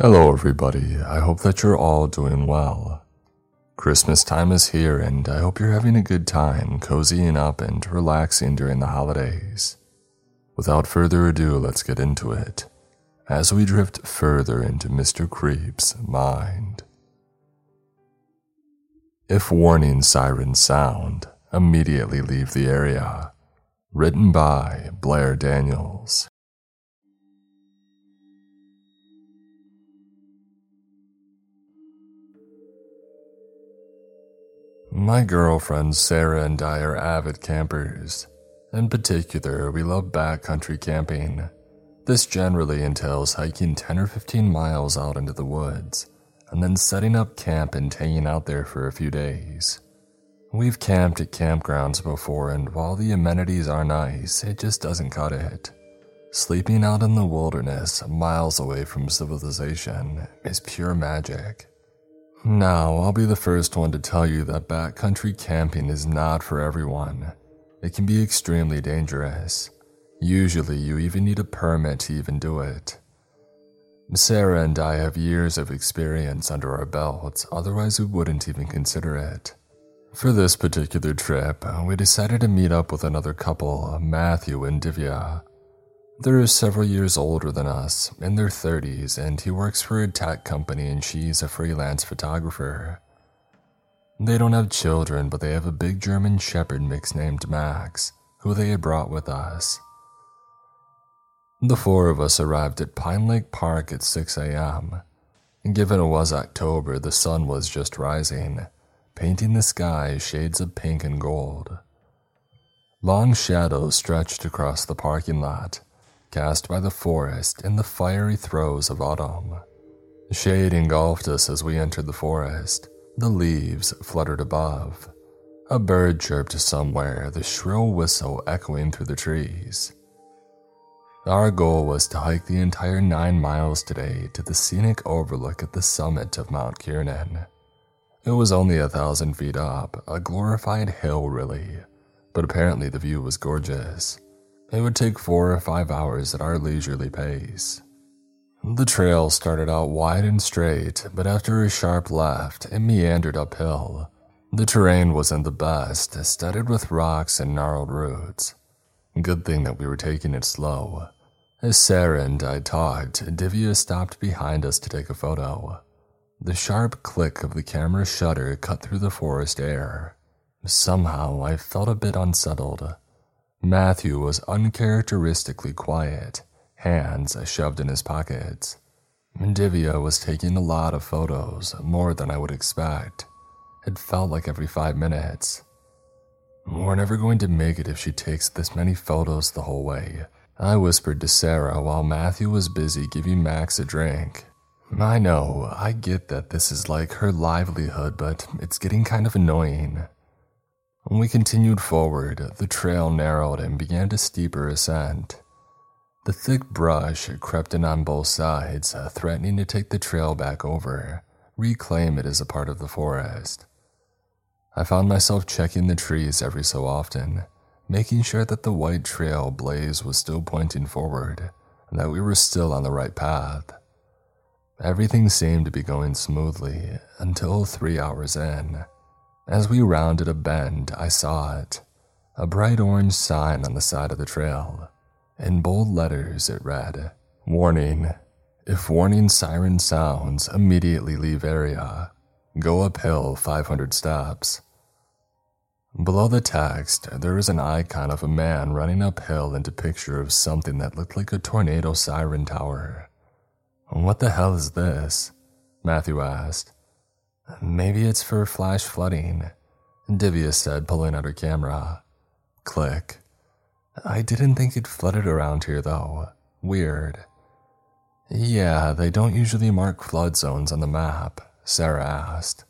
Hello everybody, I hope that you're all doing well. Christmas time is here and I hope you're having a good time cozying up and relaxing during the holidays. Without further ado, let's get into it, as we drift further into Mr. Creep's mind. If warning sirens sound, immediately leave the area. Written by Blair Daniels. My girlfriend Sarah and I are avid campers. In particular, we love backcountry camping. This generally entails hiking 10 or 15 miles out into the woods, and then setting up camp and hanging out there for a few days. We've camped at campgrounds before, and while the amenities are nice, it just doesn't cut it. Sleeping out in the wilderness, miles away from civilization, is pure magic. Now, I'll be the first one to tell you that backcountry camping is not for everyone. It can be extremely dangerous. Usually, you even need a permit to even do it. Sarah and I have years of experience under our belts, otherwise we wouldn't even consider it. For this particular trip, we decided to meet up with another couple, Matthew and Divya. They're several years older than us, in their 30s, and he works for a tech company and she's a freelance photographer. They don't have children, but they have a big German Shepherd mix named Max, who they had brought with us. The four of us arrived at Pine Lake Park at 6 a.m. Given it was October, the sun was just rising, painting the sky shades of pink and gold. Long shadows stretched across the parking lot, cast by the forest in the fiery throes of autumn. Shade engulfed us as we entered the forest. The leaves fluttered above. A bird chirped somewhere, the shrill whistle echoing through the trees. Our goal was to hike the entire 9 miles today to the scenic overlook at the summit of Mount Kiernan. It was only 1,000 feet up, a glorified hill really, but apparently the view was gorgeous. It would take 4 or 5 hours at our leisurely pace. The trail started out wide and straight, but after a sharp left, it meandered uphill. The terrain wasn't the best, studded with rocks and gnarled roots. Good thing that we were taking it slow. As Sarah and I talked, Divya stopped behind us to take a photo. The sharp click of the camera shutter cut through the forest air. Somehow, I felt a bit unsettled. Matthew was uncharacteristically quiet, hands shoved in his pockets. Divya was taking a lot of photos, more than I would expect. It felt like every 5 minutes. We're never going to make it if she takes this many photos the whole way, I whispered to Sarah while Matthew was busy giving Max a drink. I know, I get that this is like her livelihood, but it's getting kind of annoying. When we continued forward, the trail narrowed and began a steeper ascent. The thick brush crept in on both sides, threatening to take the trail back over, reclaim it as a part of the forest. I found myself checking the trees every so often, making sure that the white trail blaze was still pointing forward, and that we were still on the right path. Everything seemed to be going smoothly until 3 hours in. As we rounded a bend, I saw it, a bright orange sign on the side of the trail. In bold letters it read, "Warning. If warning siren sounds, immediately leave area. Go uphill 500 steps." Below the text, there was an icon of a man running uphill and a picture of something that looked like a tornado siren tower. "What the hell is this?" Matthew asked. "Maybe it's for flash flooding," Divya said, pulling out her camera. Click. "I didn't think it flooded around here though. Weird." "Yeah, they don't usually mark flood zones on the map," Sarah asked.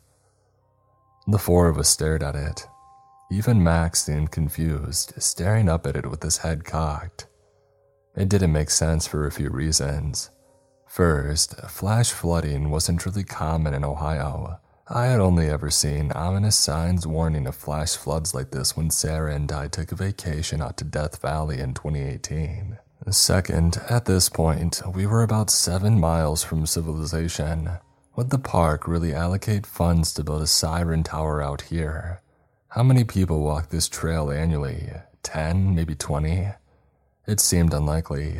The four of us stared at it. Even Max seemed confused, staring up at it with his head cocked. It didn't make sense for a few reasons. First, flash flooding wasn't really common in Ohio. I had only ever seen ominous signs warning of flash floods like this when Sarah and I took a vacation out to Death Valley in 2018. Second, at this point, we were about 7 miles from civilization. Would the park really allocate funds to build a siren tower out here? How many people walk this trail annually? 10, maybe 20? It seemed unlikely.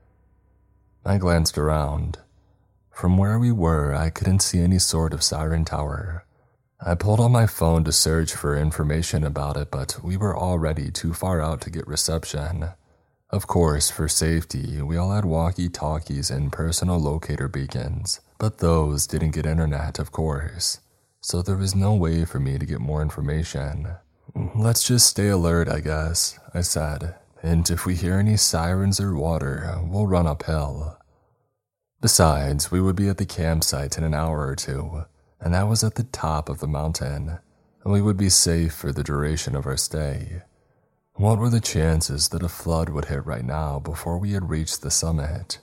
I glanced around. From where we were, I couldn't see any sort of siren tower. I pulled on my phone to search for information about it, but we were already too far out to get reception. Of course, for safety, we all had walkie-talkies and personal locator beacons, but those didn't get internet, of course, so there was no way for me to get more information. Let's just stay alert, I guess, I said, and if we hear any sirens or water, we'll run uphill. Besides, we would be at the campsite in an hour or two, and that was at the top of the mountain, and we would be safe for the duration of our stay. What were the chances that a flood would hit right now before we had reached the summit?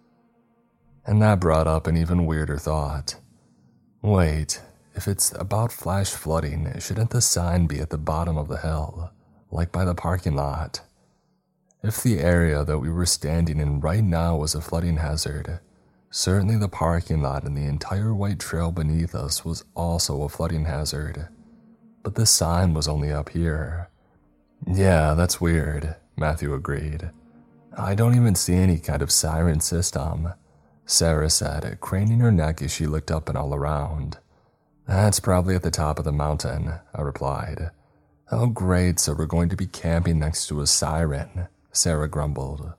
And that brought up an even weirder thought. Wait, if it's about flash flooding, shouldn't the sign be at the bottom of the hill, like by the parking lot? If the area that we were standing in right now was a flooding hazard, certainly the parking lot and the entire white trail beneath us was also a flooding hazard. But the sign was only up here. Yeah, that's weird, Matthew agreed. I don't even see any kind of siren system, Sarah said, craning her neck as she looked up and all around. That's probably at the top of the mountain, I replied. Oh great, so we're going to be camping next to a siren, Sarah grumbled.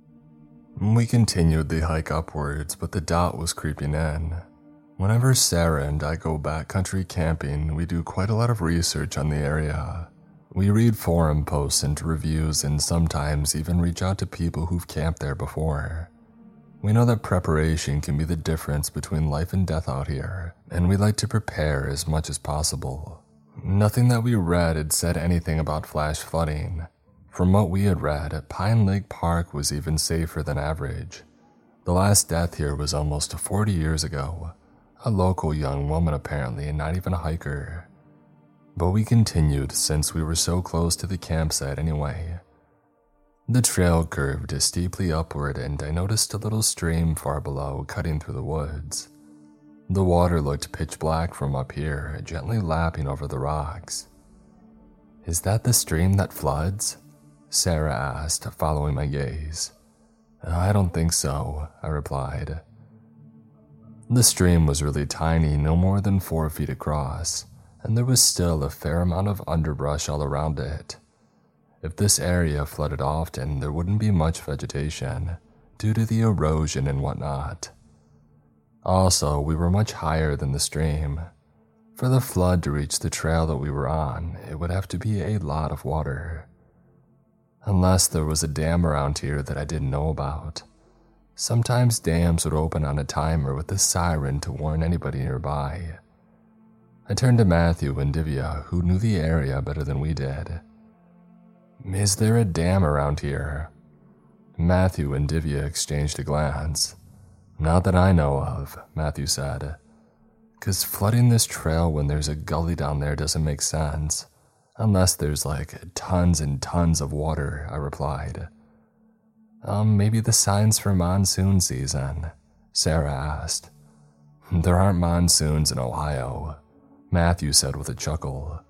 We continued the hike upwards, but the doubt was creeping in. Whenever Sarah and I go backcountry camping, we do quite a lot of research on the area. We read forum posts and reviews and sometimes even reach out to people who've camped there before. We know that preparation can be the difference between life and death out here, and we like to prepare as much as possible. Nothing that we read had said anything about flash flooding. From what we had read, Pine Lake Park was even safer than average. The last death here was almost 40 years ago. A local young woman apparently, and not even a hiker. But we continued since we were so close to the campsite anyway. The trail curved steeply upward and I noticed a little stream far below cutting through the woods. The water looked pitch black from up here, gently lapping over the rocks. Is that the stream that floods? Sarah asked, following my gaze. I don't think so, I replied. The stream was really tiny, no more than 4 feet across, and there was still a fair amount of underbrush all around it. If this area flooded often, there wouldn't be much vegetation, due to the erosion and whatnot. Also, we were much higher than the stream. For the flood to reach the trail that we were on, it would have to be a lot of water. Unless there was a dam around here that I didn't know about. Sometimes dams would open on a timer with a siren to warn anybody nearby. I turned to Matthew and Divya, who knew the area better than we did. Is there a dam around here? Matthew and Divya exchanged a glance. Not that I know of, Matthew said. 'Cause flooding this trail when there's a gully down there doesn't make sense. Unless there's like tons and tons of water, I replied. Maybe the signs for monsoon season, Sarah asked. There aren't monsoons in Ohio, Matthew said with a chuckle.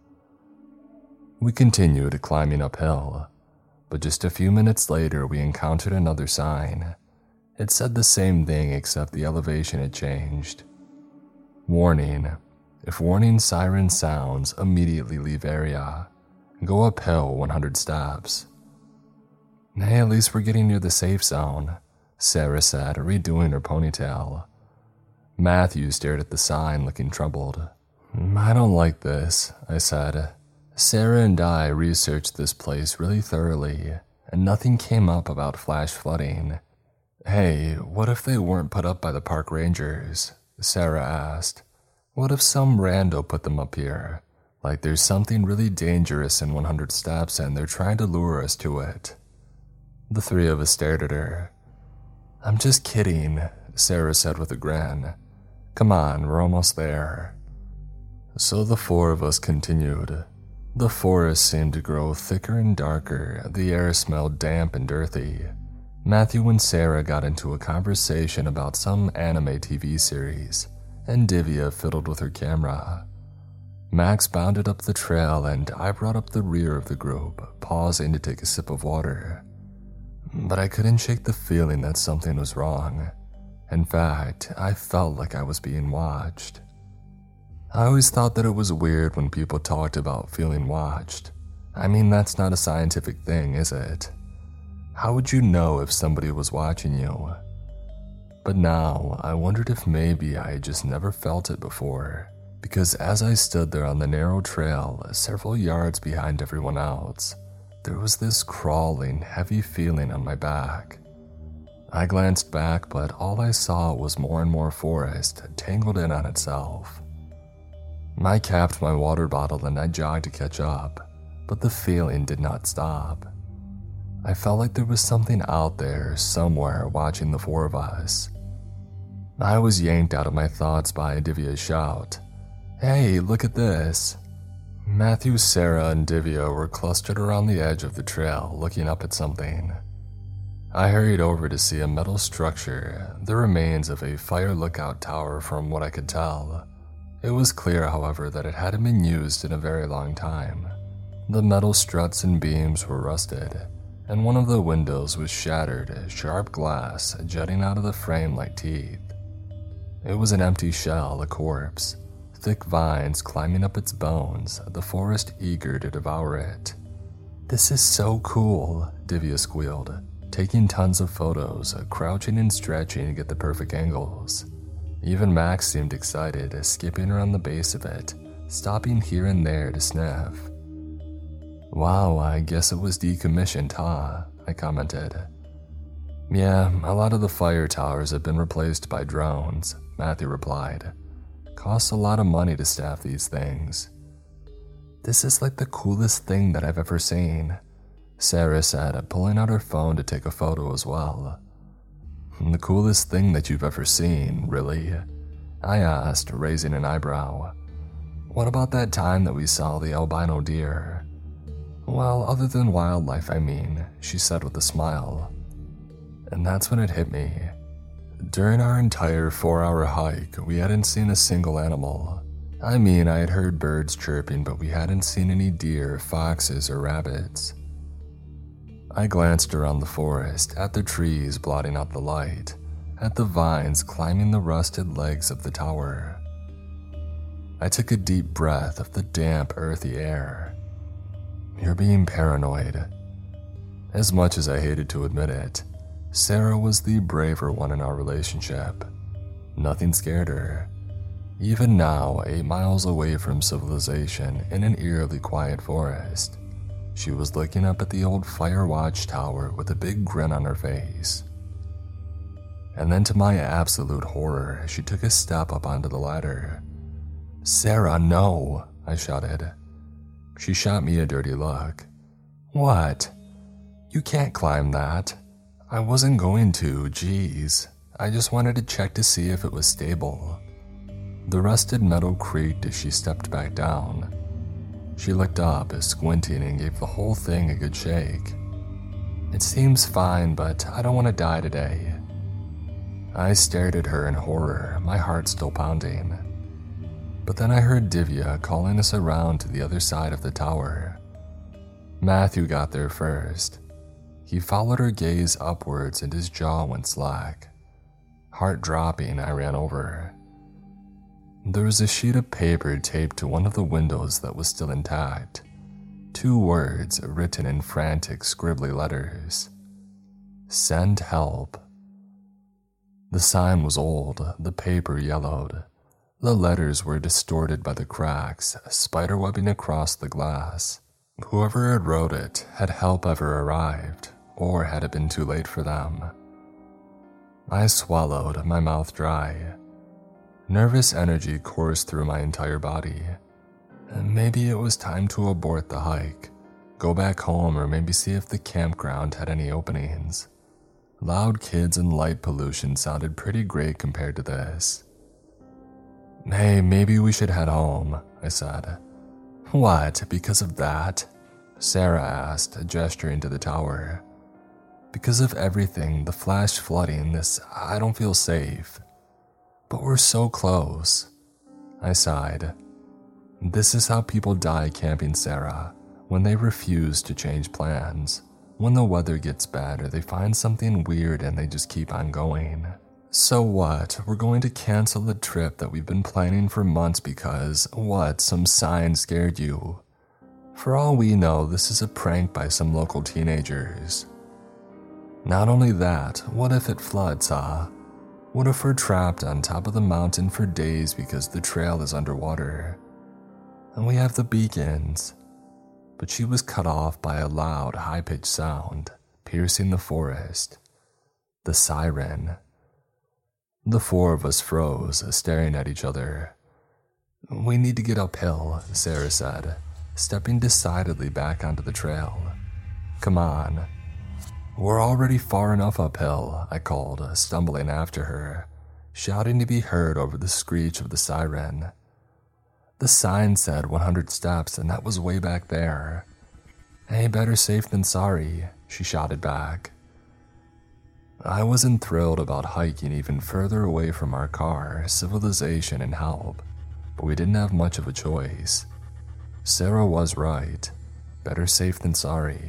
We continued climbing uphill, but just a few minutes later we encountered another sign. It said the same thing except the elevation had changed. Warning. If warning siren sounds, immediately leave area. Go uphill 100 steps. Hey, at least we're getting near the safe zone, Sarah said, redoing her ponytail. Matthew stared at the sign, looking troubled. I don't like this, I said. Sarah and I researched this place really thoroughly, and nothing came up about flash flooding. Hey, what if they weren't put up by the park rangers? Sarah asked. What if some rando put them up here? Like there's something really dangerous in 100 steps and they're trying to lure us to it. The three of us stared at her. I'm just kidding, Sarah said with a grin. Come on, we're almost there. So the four of us continued. The forest seemed to grow thicker and darker, the air smelled damp and earthy. Matthew and Sarah got into a conversation about some anime TV series, and Divya fiddled with her camera. Max bounded up the trail and I brought up the rear of the group, pausing to take a sip of water. But I couldn't shake the feeling that something was wrong. In fact, I felt like I was being watched. I always thought that it was weird when people talked about feeling watched. I mean, that's not a scientific thing, is it? How would you know if somebody was watching you? But now, I wondered if maybe I had just never felt it before, because as I stood there on the narrow trail, several yards behind everyone else, there was this crawling, heavy feeling on my back. I glanced back, but all I saw was more and more forest tangled in on itself. I capped my water bottle and I jogged to catch up, but the feeling did not stop. I felt like there was something out there somewhere watching the four of us. I was yanked out of my thoughts by Divya's shout. "Hey, look at this." Matthew, Sarah, and Divya were clustered around the edge of the trail looking up at something. I hurried over to see a metal structure, the remains of a fire lookout tower from what I could tell. It was clear, however, that it hadn't been used in a very long time. The metal struts and beams were rusted, and one of the windows was shattered, sharp glass jutting out of the frame like teeth. It was an empty shell, a corpse, thick vines climbing up its bones, the forest eager to devour it. "This is so cool," Divya squealed, taking tons of photos, crouching and stretching to get the perfect angles. Even Max seemed excited, skipping around the base of it, stopping here and there to sniff. "Wow, I guess it was decommissioned, huh?" I commented. "Yeah, a lot of the fire towers have been replaced by drones," Matthew replied. "Costs a lot of money to staff these things." "This is like the coolest thing that I've ever seen," Sarah said, pulling out her phone to take a photo as well. "The coolest thing that you've ever seen, really?" I asked, raising an eyebrow. "What about that time that we saw the albino deer?" "Well, other than wildlife, I mean," she said with a smile. And that's when it hit me. During our entire 4-hour hike, we hadn't seen a single animal. I mean, I had heard birds chirping, but we hadn't seen any deer, foxes, or rabbits. I glanced around the forest, at the trees blotting out the light, at the vines climbing the rusted legs of the tower. I took a deep breath of the damp, earthy air. "You're being paranoid." As much as I hated to admit it, Sarah was the braver one in our relationship. Nothing scared her. Even now, 8 miles away from civilization in an eerily quiet forest, she was looking up at the old fire watchtower with a big grin on her face. And then to my absolute horror, she took a step up onto the ladder. "Sarah, no!" I shouted. She shot me a dirty look. "What? You can't climb that." "I wasn't going to, geez. I just wanted to check to see if it was stable." The rusted metal creaked as she stepped back down. She looked up, squinting, and gave the whole thing a good shake. "It seems fine, but I don't want to die today." I stared at her in horror, my heart still pounding. But then I heard Divya calling us around to the other side of the tower. Matthew got there first. He followed her gaze upwards and his jaw went slack. Heart dropping, I ran over. There was a sheet of paper taped to one of the windows that was still intact. 2 words written in frantic, scribbly letters. "Send help." The sign was old, the paper yellowed. The letters were distorted by the cracks, spiderwebbing across the glass. Whoever had wrote it, had help ever arrived, or had it been too late for them? I swallowed, my mouth dry. Nervous energy coursed through my entire body. Maybe it was time to abort the hike, go back home, or maybe see if the campground had any openings. Loud kids and light pollution sounded pretty great compared to this. "Hey, maybe we should head home," I said. "What, because of that?" Sarah asked, gesturing to the tower. Because of everything, the flash flooding, I don't feel safe. But we're so close. I sighed. This is how people die camping, Sarah, when they refuse to change plans. When the weather gets bad or they find something weird and they just keep on going. So what? We're going to cancel the trip that we've been planning for months because, what, some sign scared you? For all we know, this is a prank by some local teenagers. Not only that, what if it floods, huh? What if we're trapped on top of the mountain for days because the trail is underwater? And we have the beacons. But she was cut off by a loud, high-pitched sound, piercing the forest. The siren. The four of us froze, staring at each other. We need to get uphill, Sarah said, stepping decidedly back onto the trail. Come on. We're already far enough uphill, I called, stumbling after her, shouting to be heard over the screech of the siren. The sign said 100 steps, and that was way back there. Hey, better safe than sorry, she shouted back. I wasn't thrilled about hiking even further away from our car, civilization, and help, but we didn't have much of a choice. Sarah was right. Better safe than sorry.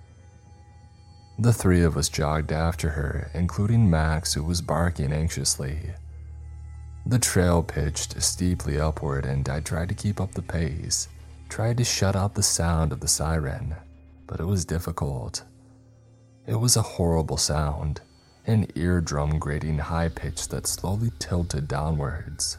The three of us jogged after her, including Max, who was barking anxiously. The trail pitched steeply upward, and I tried to keep up the pace, tried to shut out the sound of the siren, but it was difficult. It was a horrible sound, an eardrum-grating high pitch that slowly tilted downwards.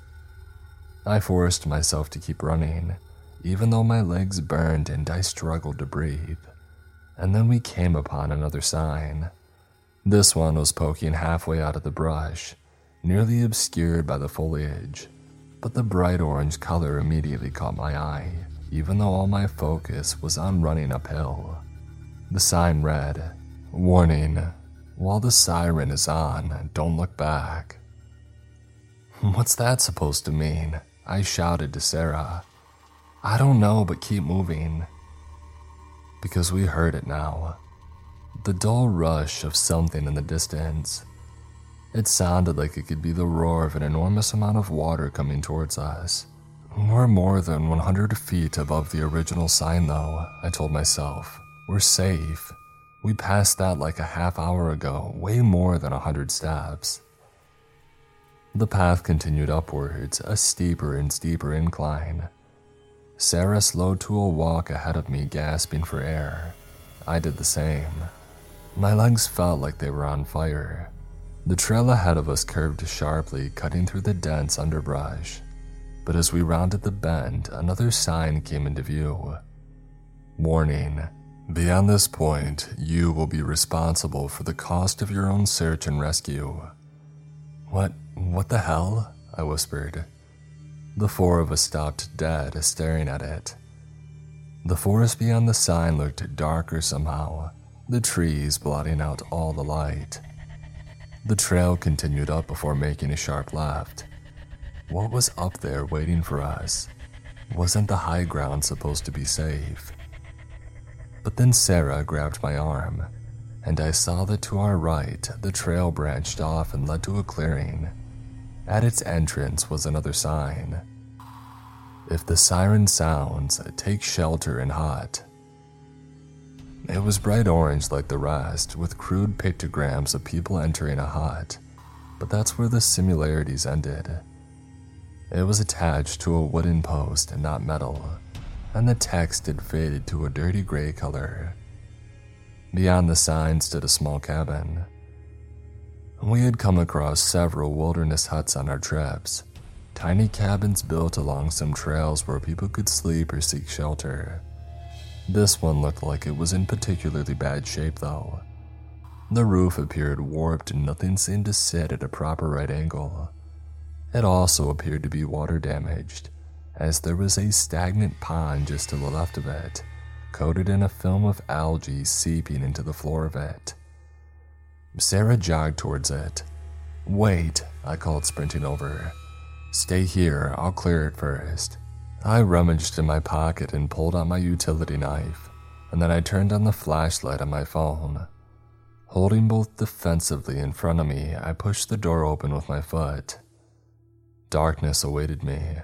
I forced myself to keep running, even though my legs burned and I struggled to breathe. And then we came upon another sign. This one was poking halfway out of the brush, nearly obscured by the foliage, but the bright orange color immediately caught my eye, even though all my focus was on running uphill. The sign read, "Warning, while the siren is on, don't look back." What's that supposed to mean? I shouted to Sarah. I don't know, but keep moving. Because we heard it now. The dull rush of something in the distance. It sounded like it could be the roar of an enormous amount of water coming towards us. We're more than 100 feet above the original sign though, I told myself. We're safe. We passed that like a half hour ago, way more than 100 steps. The path continued upwards, a steeper and steeper incline. Sarah slowed to a walk ahead of me, gasping for air. I did the same. My legs felt like they were on fire. The trail ahead of us curved sharply, cutting through the dense underbrush. But as we rounded the bend, another sign came into view. Warning. Beyond this point, you will be responsible for the cost of your own search and rescue. What the hell? I whispered. The four of us stopped dead, staring at it. The forest beyond the sign looked darker somehow, the trees blotting out all the light. The trail continued up before making a sharp left. What was up there waiting for us? Wasn't the high ground supposed to be safe? But then Sarah grabbed my arm, and I saw that to our right, the trail branched off and led to a clearing. At its entrance was another sign. If the siren sounds, take shelter in hut. It was bright orange like the rest, with crude pictograms of people entering a hut, but that's where the similarities ended. It was attached to a wooden post and not metal, and the text had faded to a dirty gray color. Beyond the sign stood a small cabin. We had come across several wilderness huts on our trips, tiny cabins built along some trails where people could sleep or seek shelter. This one looked like it was in particularly bad shape though. The roof appeared warped and nothing seemed to sit at a proper right angle. It also appeared to be water damaged, as there was a stagnant pond just to the left of it, coated in a film of algae seeping into the floor of it. Sarah jogged towards it. "Wait," I called, sprinting over. "Stay here, I'll clear it first." I rummaged in my pocket and pulled out my utility knife, and then I turned on the flashlight on my phone. Holding both defensively in front of me, I pushed the door open with my foot. Darkness awaited me.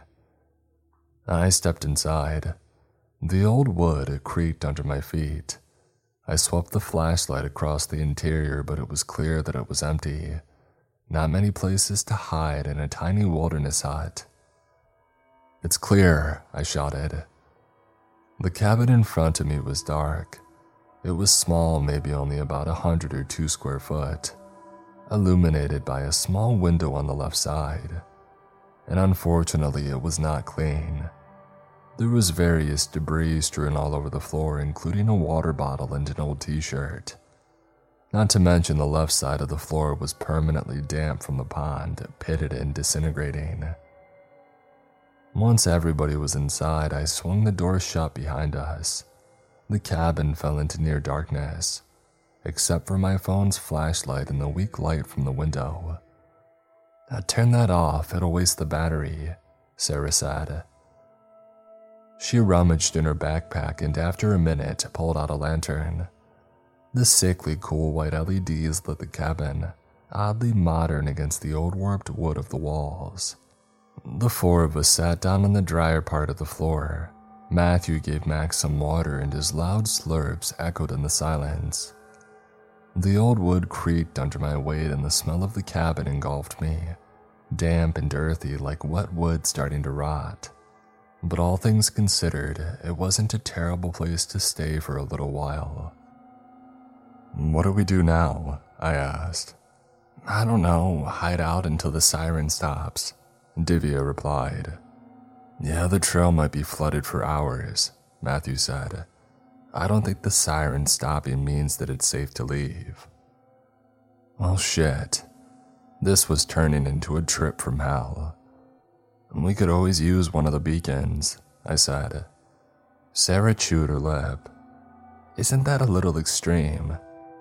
I stepped inside. The old wood creaked under my feet. I swept the flashlight across the interior, but it was clear that it was empty. Not many places to hide in a tiny wilderness hut. "It's clear," I shouted. The cabin in front of me was dark. It was small, maybe only about 100 or 2 square foot, illuminated by a small window on the left side. And unfortunately, it was not clean. There was various debris strewn all over the floor, including a water bottle and an old t-shirt. Not to mention the left side of the floor was permanently damp from the pond, pitted and disintegrating. Once everybody was inside, I swung the door shut behind us. The cabin fell into near darkness, except for my phone's flashlight and the weak light from the window. "Turn that off, it'll waste the battery," Sarah said. She rummaged in her backpack and after a minute pulled out a lantern. The sickly cool white LEDs lit the cabin, oddly modern against the old warped wood of the walls. The 4 of us sat down on the drier part of the floor. Matthew gave Max some water and his loud slurps echoed in the silence. The old wood creaked under my weight and the smell of the cabin engulfed me, damp and earthy like wet wood starting to rot. But all things considered, it wasn't a terrible place to stay for a little while. "What do we do now?" I asked. "I don't know, hide out until the siren stops," Divya replied. "Yeah, the trail might be flooded for hours," Matthew said. "I don't think the siren stopping means that it's safe to leave." Well, shit. This was turning into a trip from hell. "We could always use one of the beacons," I said. Sarah chewed her lip. "Isn't that a little extreme?"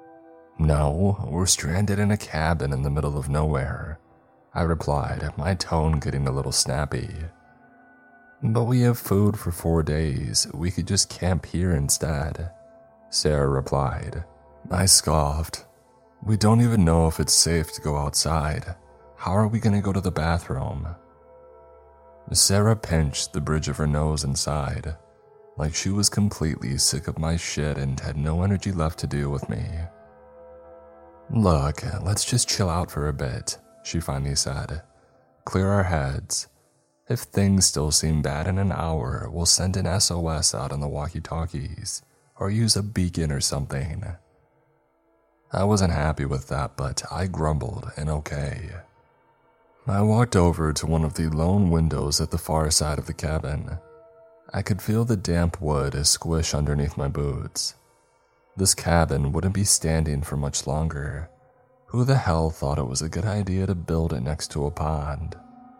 "No, we're stranded in a cabin in the middle of nowhere," I replied, my tone getting a little snappy. "But we have food for 4 days. We could just camp here instead," Sarah replied. I scoffed. "We don't even know if it's safe to go outside. How are we going to go to the bathroom?" Sarah pinched the bridge of her nose and sighed, like she was completely sick of my shit and had no energy left to deal with me. "Look, let's just chill out for a bit," she finally said. "Clear our heads. If things still seem bad in an hour, we'll send an SOS out on the walkie-talkies, or use a beacon or something." I wasn't happy with that, but I grumbled and okay. I walked over to one of the lone windows at the far side of the cabin. I could feel the damp wood squish underneath my boots. This cabin wouldn't be standing for much longer. Who the hell thought it was a good idea to build it next to a pond?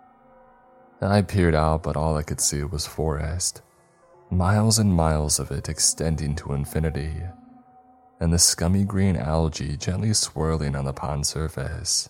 I peered out, but all I could see was forest. Miles and miles of it extending to infinity, and the scummy green algae gently swirling on the pond surface.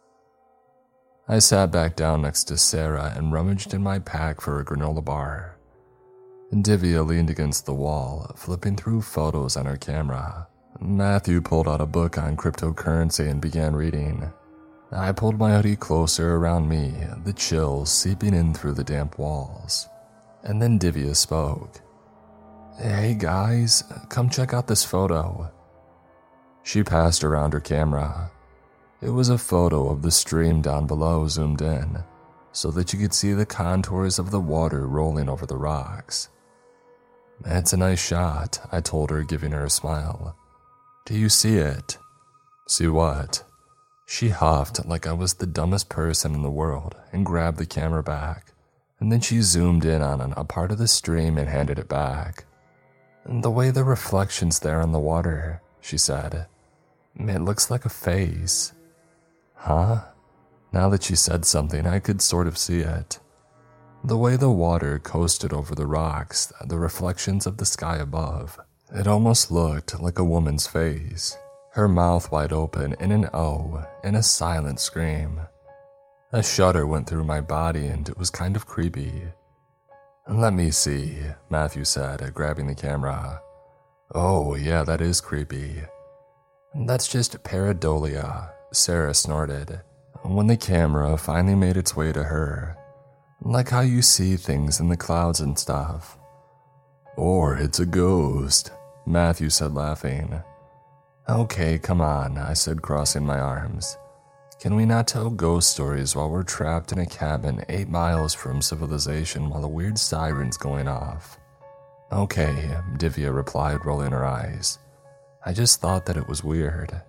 I sat back down next to Sarah and rummaged in my pack for a granola bar. Divya leaned against the wall, flipping through photos on her camera. Matthew pulled out a book on cryptocurrency and began reading. I pulled my hoodie closer around me, the chills seeping in through the damp walls. And then Divya spoke. "Hey guys, come check out this photo." She passed around her camera. It was a photo of the stream down below zoomed in, so that you could see the contours of the water rolling over the rocks. "It's a nice shot," I told her, giving her a smile. "Do you see it?" "See what?" She huffed like I was the dumbest person in the world and grabbed the camera back, and then she zoomed in on a part of the stream and handed it back. "The way the reflection's there on the water," she said. "It looks like a face." Huh? Now that she said something, I could sort of see it. The way the water coasted over the rocks, the reflections of the sky above, it almost looked like a woman's face, her mouth wide open in an O, in a silent scream. A shudder went through my body and it was kind of creepy. "Let me see," Matthew said, grabbing the camera. "Oh, yeah, that is creepy." That's just pareidolia, Sarah snorted, when the camera finally made its way to her. Like how you see things in the clouds and stuff. Or it's a ghost, Matthew said, laughing. Okay, come on, I said, crossing my arms. Can we not tell ghost stories while we're trapped in a cabin 8 miles from civilization while a weird siren's going off? Okay, Divya replied, rolling her eyes. I just thought that it was weird.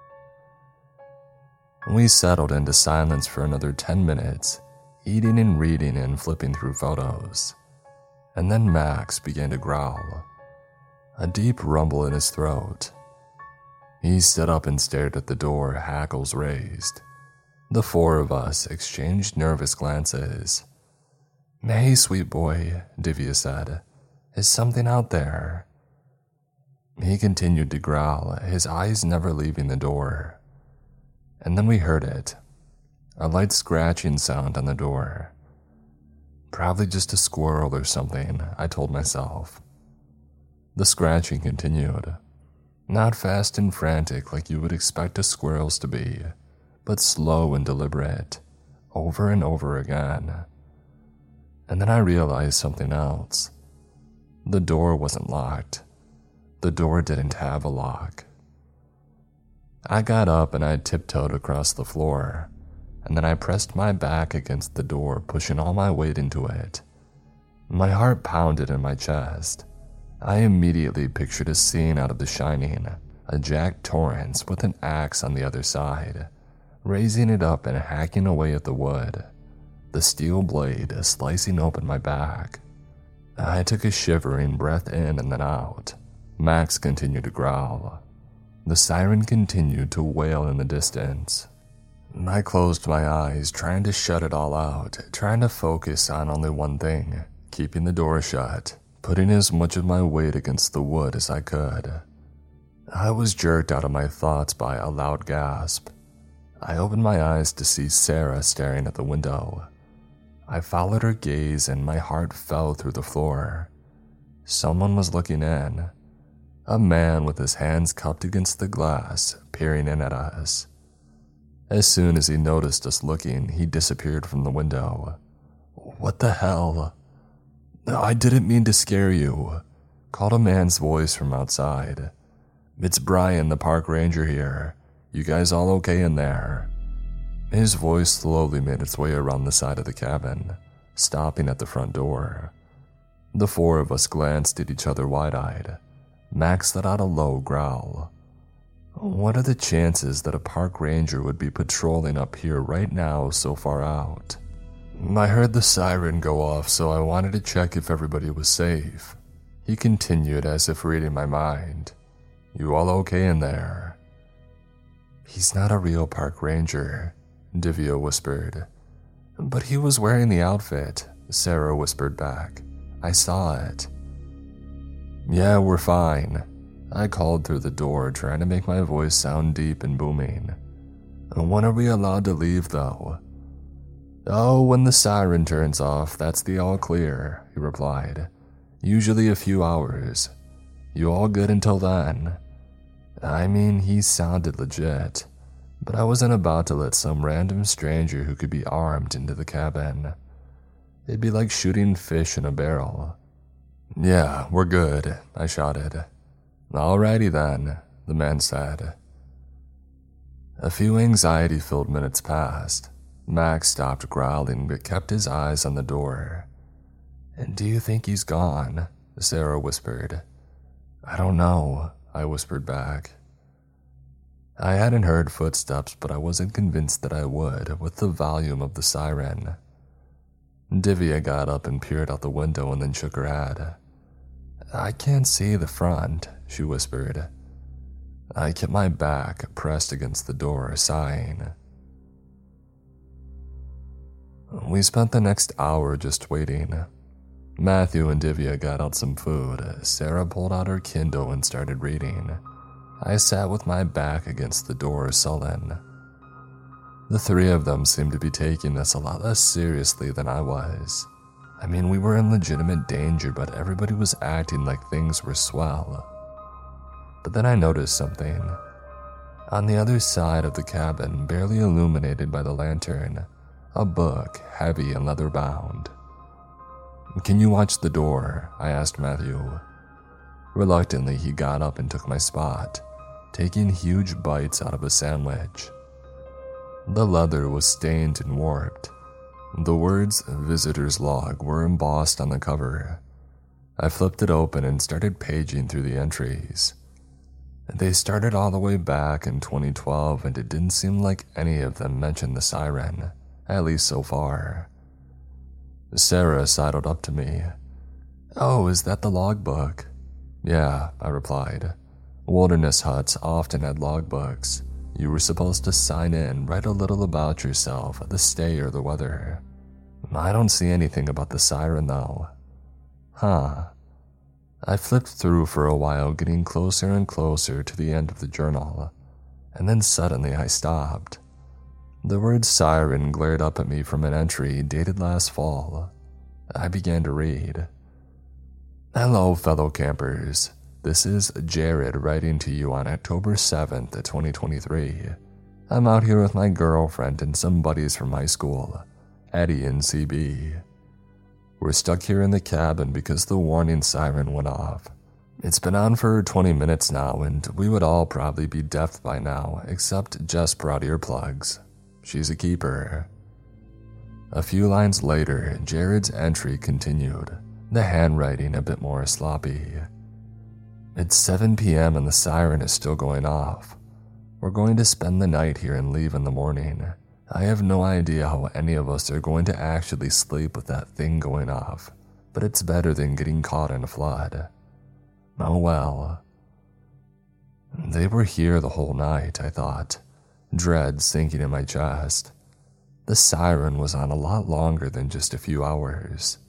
We settled into silence for another 10 minutes, eating and reading and flipping through photos. And then Max began to growl, a deep rumble in his throat. He stood up and stared at the door, hackles raised. The 4 of us exchanged nervous glances. Hey, sweet boy, Divya said. Is something out there? He continued to growl, his eyes never leaving the door. And then we heard it. A light scratching sound on the door. Probably just a squirrel or something, I told myself. The scratching continued. Not fast and frantic like you would expect a squirrel's to be, but slow and deliberate, over and over again. And then I realized something else. The door wasn't locked. The door didn't have a lock. I got up and I tiptoed across the floor, and then I pressed my back against the door, pushing all my weight into it. My heart pounded in my chest. I immediately pictured a scene out of The Shining, a Jack Torrance with an axe on the other side, raising it up and hacking away at the wood, the steel blade slicing open my back. I took a shivering breath in and then out. Max continued to growl. The siren continued to wail in the distance. I closed my eyes, trying to shut it all out, trying to focus on only one thing, keeping the door shut, putting as much of my weight against the wood as I could. I was jerked out of my thoughts by a loud gasp. I opened my eyes to see Sarah staring at the window. I followed her gaze and my heart fell through the floor. Someone was looking in. A man with his hands cupped against the glass, peering in at us. As soon as he noticed us looking, he disappeared from the window. What the hell? I didn't mean to scare you, called a man's voice from outside. It's Brian, the park ranger here. You guys all okay in there? His voice slowly made its way around the side of the cabin, stopping at the front door. The 4 of us glanced at each other wide-eyed. Max let out a low growl. What are the chances that a park ranger would be patrolling up here right now so far out? I heard the siren go off, so I wanted to check if everybody was safe. He continued as if reading my mind. You all okay in there? He's not a real park ranger, Divya whispered. But he was wearing the outfit, Sarah whispered back. I saw it. Yeah, we're fine, I called through the door, trying to make my voice sound deep and booming. When are we allowed to leave, though? Oh, when the siren turns off, that's the all clear, he replied. Usually a few hours. You all good until then? I mean, he sounded legit, but I wasn't about to let some random stranger who could be armed into the cabin. It'd be like shooting fish in a barrel. Yeah, we're good, I shouted. Alrighty then, the man said. A few anxiety-filled minutes passed. Max stopped growling but kept his eyes on the door. Do you think he's gone? Sarah whispered. I don't know, I whispered back. I hadn't heard footsteps, but I wasn't convinced that I would with the volume of the siren. Divya got up and peered out the window and then shook her head. I can't see the front, she whispered. I kept my back pressed against the door, sighing. We spent the next hour just waiting. Matthew and Divya got out some food. Sarah pulled out her Kindle and started reading. I sat with my back against the door, sullen. The 3 of them seemed to be taking this a lot less seriously than I was. I mean, we were in legitimate danger, but everybody was acting like things were swell. But then I noticed something. On the other side of the cabin, barely illuminated by the lantern, a book, heavy and leather-bound. "Can you watch the door?" I asked Matthew. Reluctantly, he got up and took my spot, taking huge bites out of a sandwich. The leather was stained and warped. The words "Visitor's Log" were embossed on the cover. I flipped it open and started paging through the entries. They started all the way back in 2012, and it didn't seem like any of them mentioned the siren, at least so far. Sarah sidled up to me. "Oh, is that the logbook?" "Yeah," I replied. "Wilderness huts often had logbooks. You were supposed to sign in, write a little about yourself, the stay or the weather. I don't see anything about the siren though." "Huh." I flipped through for a while, getting closer and closer to the end of the journal, and then suddenly I stopped. The word siren glared up at me from an entry dated last fall. I began to read. "Hello, fellow campers. This is Jared writing to you on October 7th, 2023. I'm out here with my girlfriend and some buddies from high school, Eddie and CB. We're stuck here in the cabin because the warning siren went off. It's been on for 20 minutes now, and we would all probably be deaf by now, except Jess brought earplugs. She's a keeper." A few lines later, Jared's entry continued, the handwriting a bit more sloppy. "It's 7 p.m. and the siren is still going off. We're going to spend the night here and leave in the morning. I have no idea how any of us are going to actually sleep with that thing going off, but it's better than getting caught in a flood. Oh well." They were here the whole night, I thought, dread sinking in my chest. The siren was on a lot longer than just a few hours.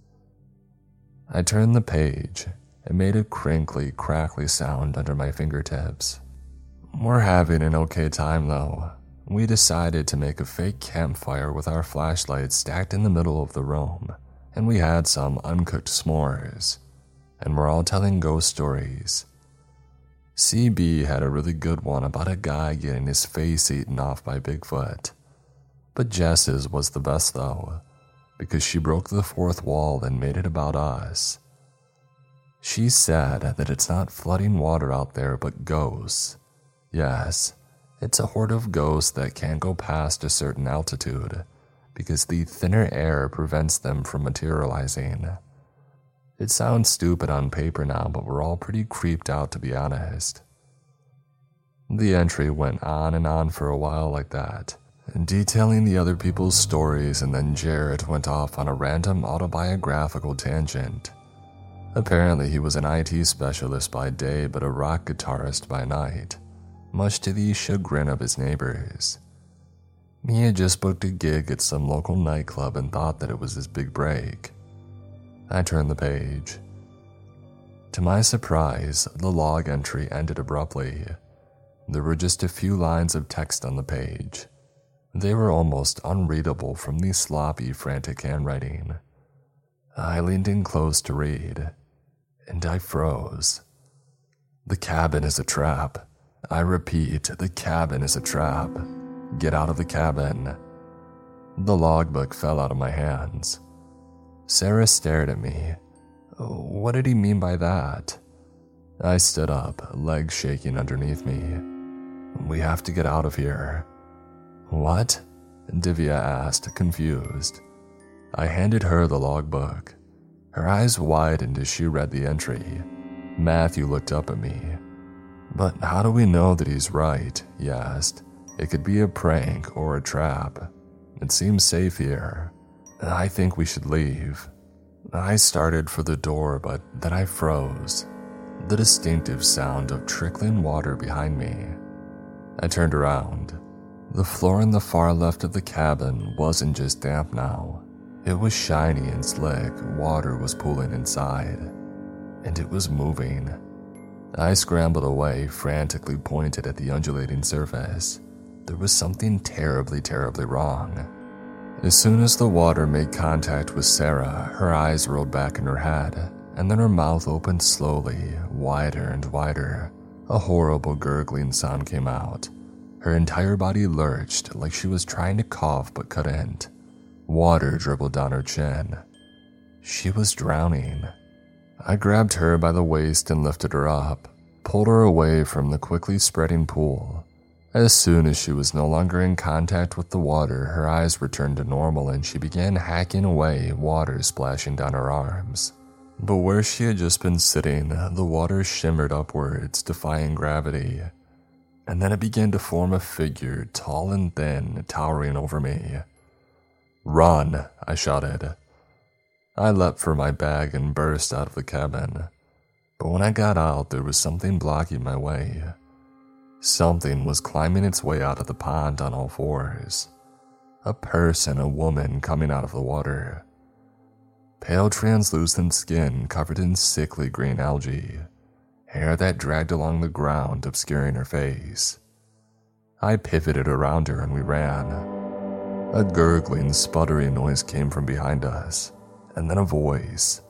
I turned the page. It made a crinkly, crackly sound under my fingertips. "We're having an okay time though. We decided to make a fake campfire with our flashlights stacked in the middle of the room, and we had some uncooked s'mores. And we're all telling ghost stories. CB had a really good one about a guy getting his face eaten off by Bigfoot. But Jess's was the best though, because she broke the fourth wall and made it about us. She said that it's not flooding water out there, but ghosts. Yes, it's a horde of ghosts that can't go past a certain altitude, because the thinner air prevents them from materializing. It sounds stupid on paper now, but we're all pretty creeped out to be honest." The entry went on and on for a while like that, detailing the other people's stories, and then Jared went off on a random autobiographical tangent. Apparently he was an IT specialist by day but a rock guitarist by night, much to the chagrin of his neighbors. He had just booked a gig at some local nightclub and thought that it was his big break. I turned the page. To my surprise, the log entry ended abruptly. There were just a few lines of text on the page. They were almost unreadable from the sloppy, frantic handwriting. I leaned in close to read, and I froze. "The cabin is a trap. I repeat, the cabin is a trap. Get out of the cabin." The logbook fell out of my hands. Sarah stared at me. What did he mean by that? I stood up, legs shaking underneath me. "We have to get out of here." "What?" Divya asked, confused. I handed her the logbook. Her eyes widened as she read the entry. Matthew looked up at me. "But how do we know that he's right?" he asked. "It could be a prank or a trap. It seems safe here. I think we should leave." I started for the door, but then I froze. The distinctive sound of trickling water behind me. I turned around. The floor in the far left of the cabin wasn't just damp now. It was shiny and slick. Water was pooling inside, and it was moving. I scrambled away, frantically pointed at the undulating surface. There was something terribly, terribly wrong. As soon as the water made contact with Sarah, her eyes rolled back in her head, and then her mouth opened slowly, wider and wider. A horrible gurgling sound came out, Her entire body lurched like she was trying to cough but couldn't. Water dribbled down her chin. She was drowning. I grabbed her by the waist and lifted her up, pulled her away from the quickly spreading pool. As soon as she was no longer in contact with the water, her eyes returned to normal and she began hacking away, water splashing down her arms. But where she had just been sitting, the water shimmered upwards, defying gravity. And then it began to form a figure, tall and thin, towering over me. "Run!" I shouted. I leapt for my bag and burst out of the cabin. But when I got out, there was something blocking my way. Something was climbing its way out of the pond on all fours. A person, a woman, coming out of the water. Pale translucent skin covered in sickly green algae. Hair that dragged along the ground, obscuring her face. I pivoted around her and we ran. A gurgling, sputtering noise came from behind us, and then a voice.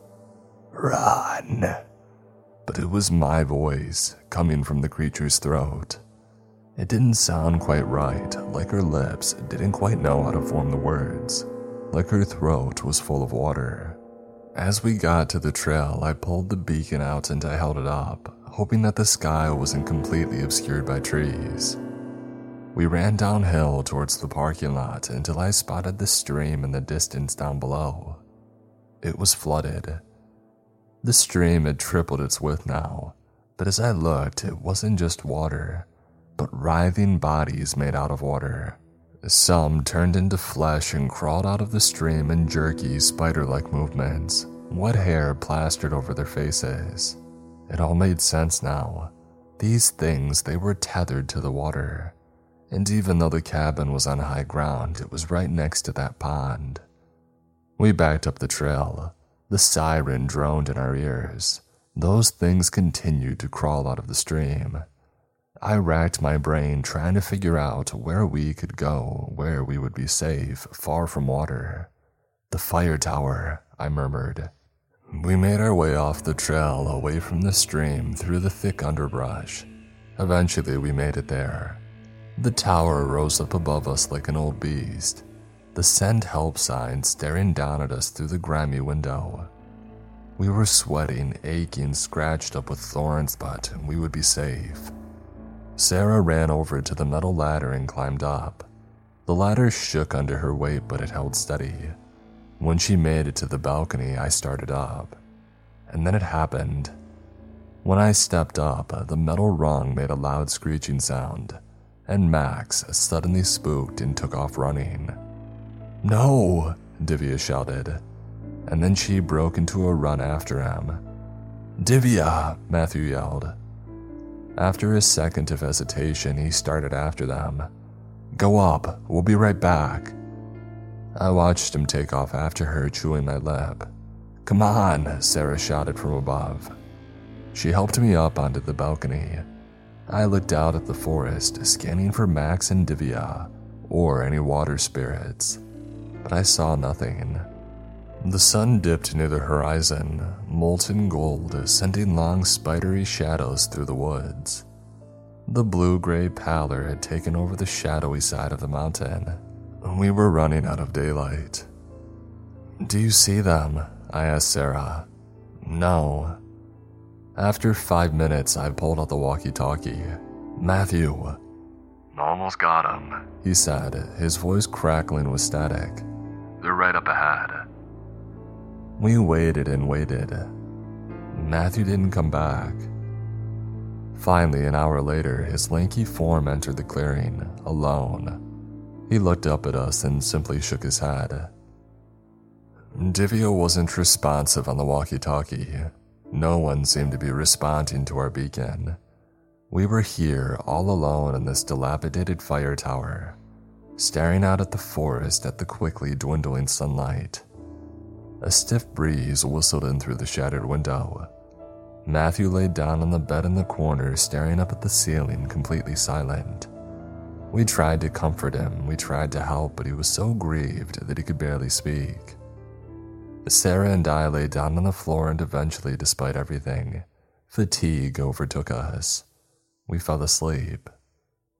"Run!" But it was my voice, coming from the creature's throat. It didn't sound quite right, like her lips didn't quite know how to form the words, like her throat was full of water. As we got to the trail, I pulled the beacon out and I held it up, hoping that the sky wasn't completely obscured by trees. We ran downhill towards the parking lot until I spotted the stream in the distance down below. It was flooded. The stream had tripled its width now, but as I looked, it wasn't just water, but writhing bodies made out of water. Some turned into flesh and crawled out of the stream in jerky, spider-like movements, wet hair plastered over their faces. It all made sense now. These things, they were tethered to the water. And even though the cabin was on high ground, it was right next to that pond. We backed up the trail. The siren droned in our ears. Those things continued to crawl out of the stream. I racked my brain trying to figure out where we could go, where we would be safe, far from water. "The fire tower," I murmured. We made our way off the trail, away from the stream, through the thick underbrush. Eventually we made it there. The tower rose up above us like an old beast, the "Send Help" sign staring down at us through the grimy window. We were sweating, aching, scratched up with thorns, but we would be safe. Sarah ran over to the metal ladder and climbed up. The ladder shook under her weight, but it held steady. When she made it to the balcony, I started up. And then it happened. When I stepped up, the metal rung made a loud screeching sound, and Max suddenly spooked and took off running. "No!" Divya shouted, and then she broke into a run after him. "Divya!" Matthew yelled. After a second of hesitation, he started after them. "Go up, we'll be right back." I watched him take off after her, chewing my lip. "Come on," Sarah shouted from above. She helped me up onto the balcony. I looked out at the forest, scanning for Max and Divya, or any water spirits, but I saw nothing. The sun dipped near the horizon, molten gold, sending long spidery shadows through the woods. The blue-gray pallor had taken over the shadowy side of the mountain. We were running out of daylight. "Do you see them?" I asked Sarah. "No." After 5 minutes, I pulled out the walkie-talkie. "Matthew." "Almost got him," he said, his voice crackling with static. "They're right up ahead." We waited and waited. Matthew didn't come back. Finally, an hour later, his lanky form entered the clearing, alone. He looked up at us and simply shook his head. Divya wasn't responsive on the walkie-talkie. No one seemed to be responding to our beacon. We were here, all alone in this dilapidated fire tower, staring out at the forest at the quickly dwindling sunlight. A stiff breeze whistled in through the shattered window. Matthew laid down on the bed in the corner, staring up at the ceiling, completely silent. We tried to comfort him, we tried to help, but he was so grieved that he could barely speak. Sarah and I lay down on the floor, and eventually, despite everything, fatigue overtook us. We fell asleep.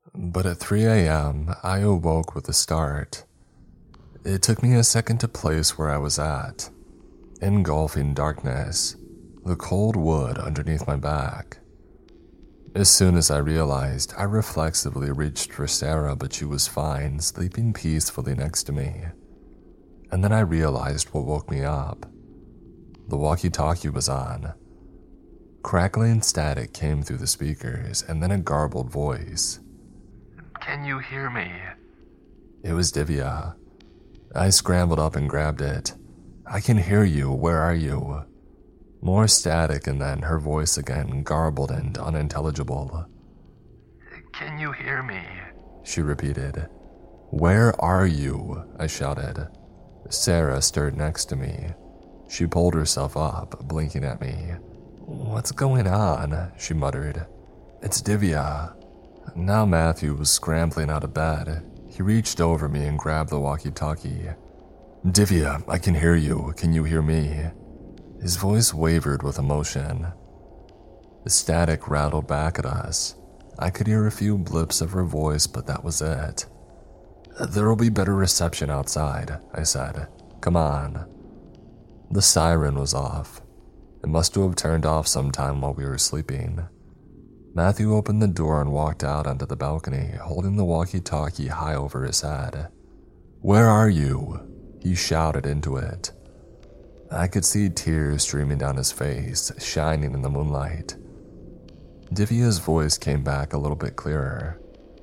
But at 3 a.m., I awoke with a start. It took me a second to place where I was at. Engulfing darkness, the cold wood underneath my back. As soon as I realized, I reflexively reached for Sarah, but she was fine, sleeping peacefully next to me. And then I realized what woke me up. The walkie-talkie was on. Crackling static came through the speakers, and then a garbled voice. Can you hear me? It was Divya. I scrambled up and grabbed it. I can hear you, where are you? More static, and then her voice again, garbled and unintelligible. Can you hear me? She repeated. Where are you? I shouted. Sarah stirred next to me. She pulled herself up, blinking at me. What's going on? She muttered. It's Divya. Now Matthew was scrambling out of bed. He reached over me and grabbed the walkie-talkie. Divya, I can hear you. Can you hear me? His voice wavered with emotion. The static rattled back at us. I could hear a few blips of her voice, but that was it. There'll be better reception outside, I said. Come on. The siren was off. It must have turned off sometime while we were sleeping. Matthew opened the door and walked out onto the balcony, holding the walkie-talkie high over his head. Where are you? He shouted into it. I could see tears streaming down his face, shining in the moonlight. Divya's voice came back a little bit clearer.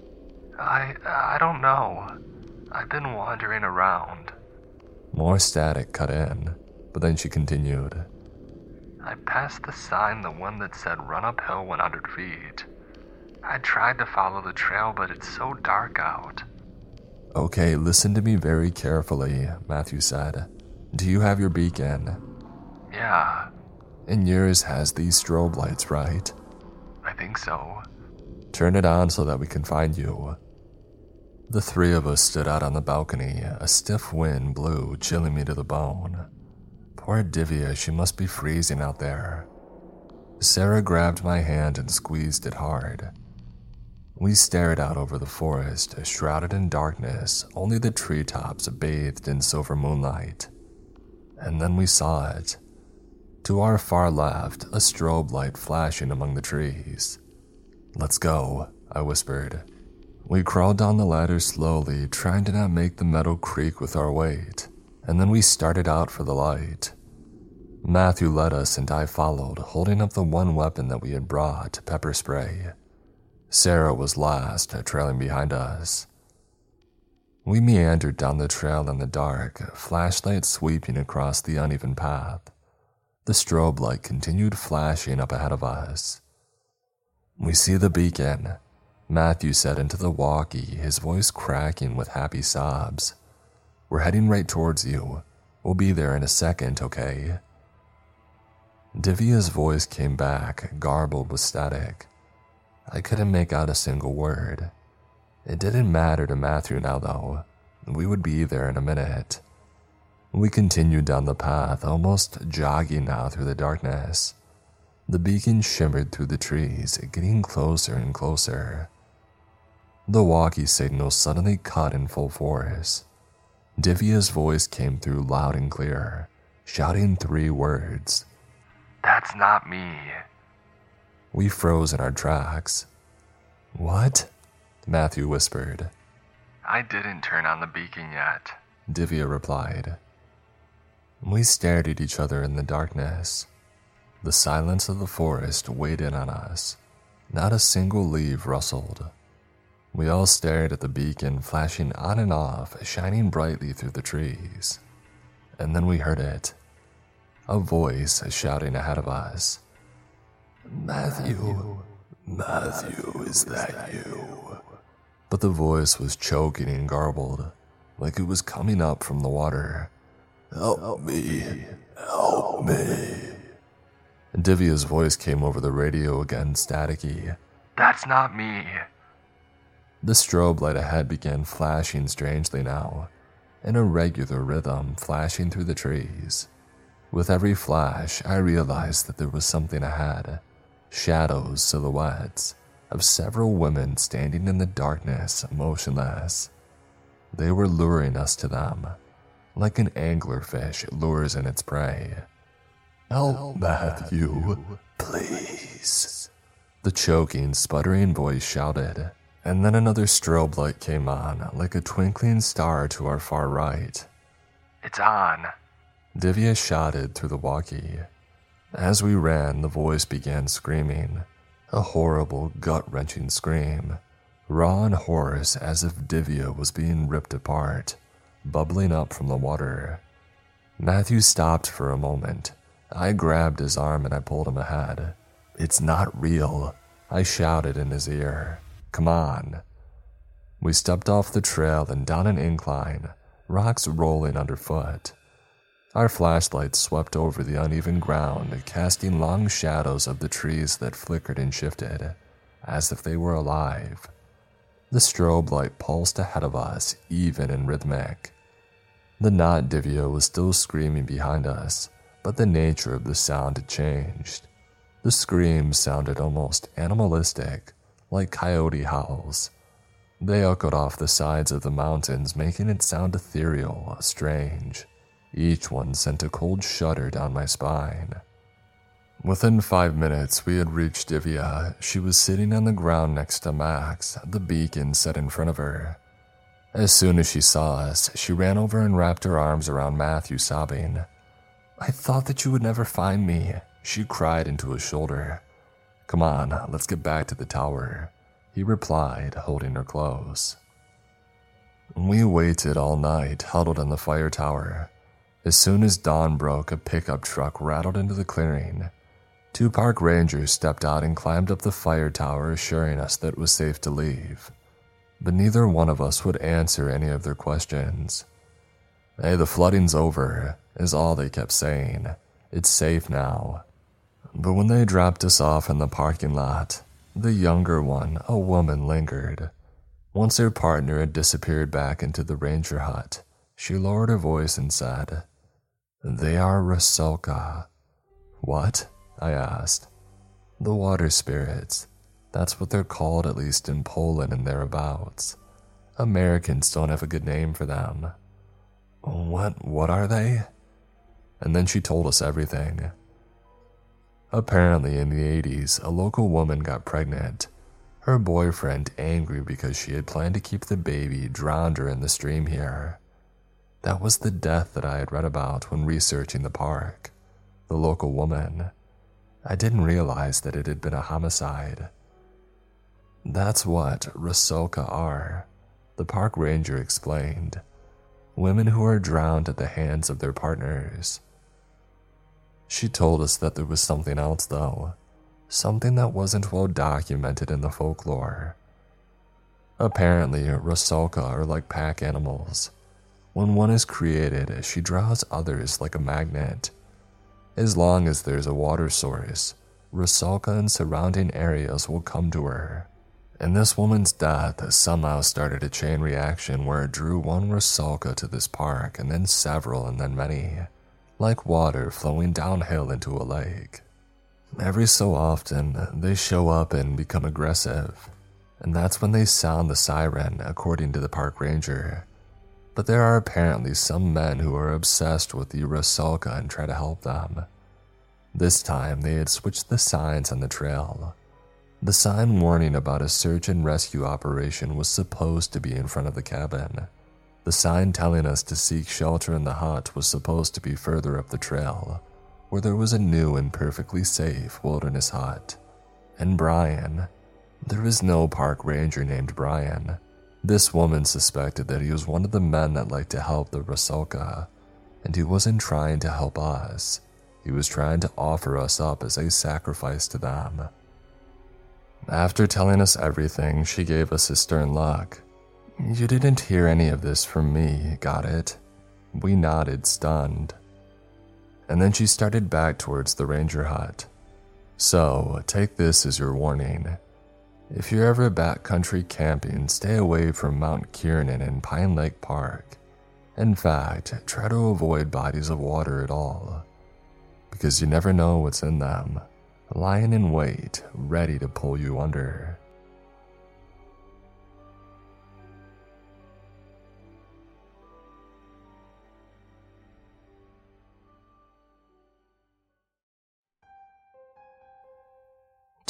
I don't know. I've been wandering around. More static cut in, but then she continued. I passed the sign, the one that said run uphill 100 feet. I tried to follow the trail, but it's so dark out. Okay, listen to me very carefully, Matthew said. Do you have your beacon? Yeah. And yours has these strobe lights, right? I think so. Turn it on so that we can find you. The three of us stood out on the balcony. A stiff wind blew, chilling me to the bone. Poor Divya, she must be freezing out there. Sarah grabbed my hand and squeezed it hard. We stared out over the forest, shrouded in darkness, only the treetops bathed in silver moonlight. And then we saw it. To our far left, a strobe light flashing among the trees. Let's go, I whispered. We crawled down the ladder slowly, trying to not make the metal creak with our weight, and then we started out for the light. Matthew led us and I followed, holding up the one weapon that we had brought, pepper spray. Sarah was last, trailing behind us. We meandered down the trail in the dark, flashlight sweeping across the uneven path. The strobe light continued flashing up ahead of us. We see the beacon, Matthew said into the walkie, his voice cracking with happy sobs. We're heading right towards you. We'll be there in a second, okay? Divya's voice came back, garbled with static. I couldn't make out a single word. It didn't matter to Matthew now, though. We would be there in a minute. We continued down the path, almost jogging now through the darkness. The beacon shimmered through the trees, getting closer and closer. The walkie signal suddenly cut in full force. Divya's voice came through loud and clear, shouting 3 words. That's not me. We froze in our tracks. What? Matthew whispered. I didn't turn on the beacon yet, Divya replied. We stared at each other in the darkness. The silence of the forest weighed in on us. Not a single leaf rustled. We all stared at the beacon flashing on and off, shining brightly through the trees. And then we heard it. A voice shouting ahead of us. Matthew, is that you? But the voice was choking and garbled, like it was coming up from the water. Help me. Divya's voice came over the radio again, staticky. That's not me. The strobe light ahead began flashing strangely now, in a regular rhythm flashing through the trees. With every flash, I realized that there was something ahead. Shadows, silhouettes, of several women standing in the darkness, motionless. They were luring us to them, like an anglerfish lures in its prey. "Help, Matthew, please," the choking, sputtering voice shouted, and then another strobe light came on, like a twinkling star to our far right. "It's on," Divya shouted through the walkie. As we ran, the voice began screaming, a horrible, gut-wrenching scream, raw and hoarse as if Divya was being ripped apart, bubbling up from the water. Matthew stopped for a moment. I grabbed his arm and I pulled him ahead. "It's not real," I shouted in his ear. "Come on." We stepped off the trail and down an incline, rocks rolling underfoot. Our flashlights swept over the uneven ground, casting long shadows of the trees that flickered and shifted, as if they were alive. The strobe light pulsed ahead of us, even and rhythmic. The not Divya was still screaming behind us, but the nature of the sound had changed. The screams sounded almost animalistic, like coyote howls. They echoed off the sides of the mountains, making it sound ethereal, strange. Each one sent a cold shudder down my spine. Within 5 minutes, we had reached Divya. She was sitting on the ground next to Max, the beacon set in front of her. As soon as she saw us, she ran over and wrapped her arms around Matthew, sobbing. "I thought that you would never find me," she cried into his shoulder. "Come on, let's get back to the tower," he replied, holding her close. We waited all night, huddled on the fire tower. As soon as dawn broke, a pickup truck rattled into the clearing. 2 park rangers stepped out and climbed up the fire tower, assuring us that it was safe to leave. But neither one of us would answer any of their questions. "Hey, the flooding's over," is all they kept saying. "It's safe now." But when they dropped us off in the parking lot, the younger one, a woman, lingered. Once her partner had disappeared back into the ranger hut, she lowered her voice and said, "They are Rusalka." "What?" I asked. "The water spirits. That's what they're called, at least in Poland and thereabouts. Americans don't have a good name for them." What are they?" And then she told us everything. Apparently in the 80s, a local woman got pregnant. Her boyfriend, angry because she had planned to keep the baby, drowned her in the stream here. That was the death that I had read about when researching the park. The local woman. I didn't realize that it had been a homicide. "That's what Rusalka are," the park ranger explained. "Women who are drowned at the hands of their partners." She told us that there was something else though, something that wasn't well documented in the folklore. Apparently, Rusalka are like pack animals. When one is created, she draws others like a magnet. As long as there's a water source, Rusalka and surrounding areas will come to her. And this woman's death somehow started a chain reaction where it drew one Rusalka to this park, and then several, and then many, like water flowing downhill into a lake. Every so often, they show up and become aggressive, and that's when they sound the siren, according to the park ranger. But there are apparently some men who are obsessed with the Rusalka and try to help them. This time, they had switched the signs on the trail. The sign warning about a search and rescue operation was supposed to be in front of the cabin. The sign telling us to seek shelter in the hut was supposed to be further up the trail, where there was a new and perfectly safe wilderness hut. And Brian. There is no park ranger named Brian. This woman suspected that he was one of the men that liked to help the Rusalka, and he wasn't trying to help us. He was trying to offer us up as a sacrifice to them. After telling us everything, she gave us a stern look. "You didn't hear any of this from me, got it?" We nodded, stunned. And then she started back towards the ranger hut. "So, take this as your warning. If you're ever backcountry camping, stay away from Mount Kiernan and Pine Lake Park. In fact, try to avoid bodies of water at all, because you never know what's in them, lying in wait, ready to pull you under."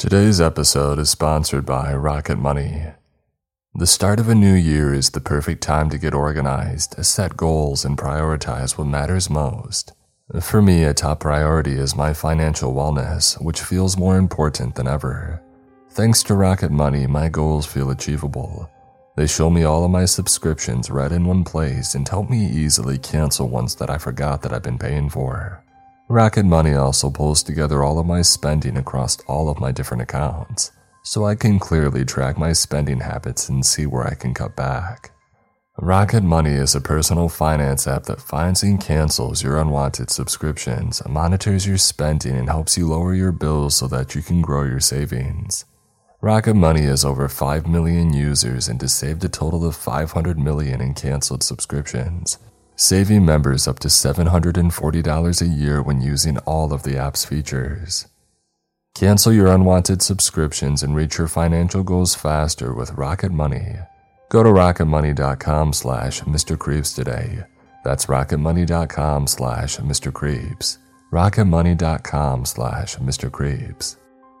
Today's episode is sponsored by Rocket Money. The start of a new year is the perfect time to get organized, set goals, and prioritize what matters most. For me, a top priority is my financial wellness, which feels more important than ever. Thanks to Rocket Money, my goals feel achievable. They show me all of my subscriptions right in one place and help me easily cancel ones that I forgot that I've been paying for. Rocket Money also pulls together all of my spending across all of my different accounts, so I can clearly track my spending habits and see where I can cut back. Rocket Money is a personal finance app that finds and cancels your unwanted subscriptions, monitors your spending, and helps you lower your bills so that you can grow your savings. Rocket Money has over 5 million users and has saved a total of $500 million in canceled subscriptions, saving members up to $740 a year when using all of the app's features. Cancel your unwanted subscriptions and reach your financial goals faster with Rocket Money. Go to rocketmoney.com/Mr. Creeps today. That's rocketmoney.com/Mr. Creeps. rocketmoney.com/Mr. Creeps.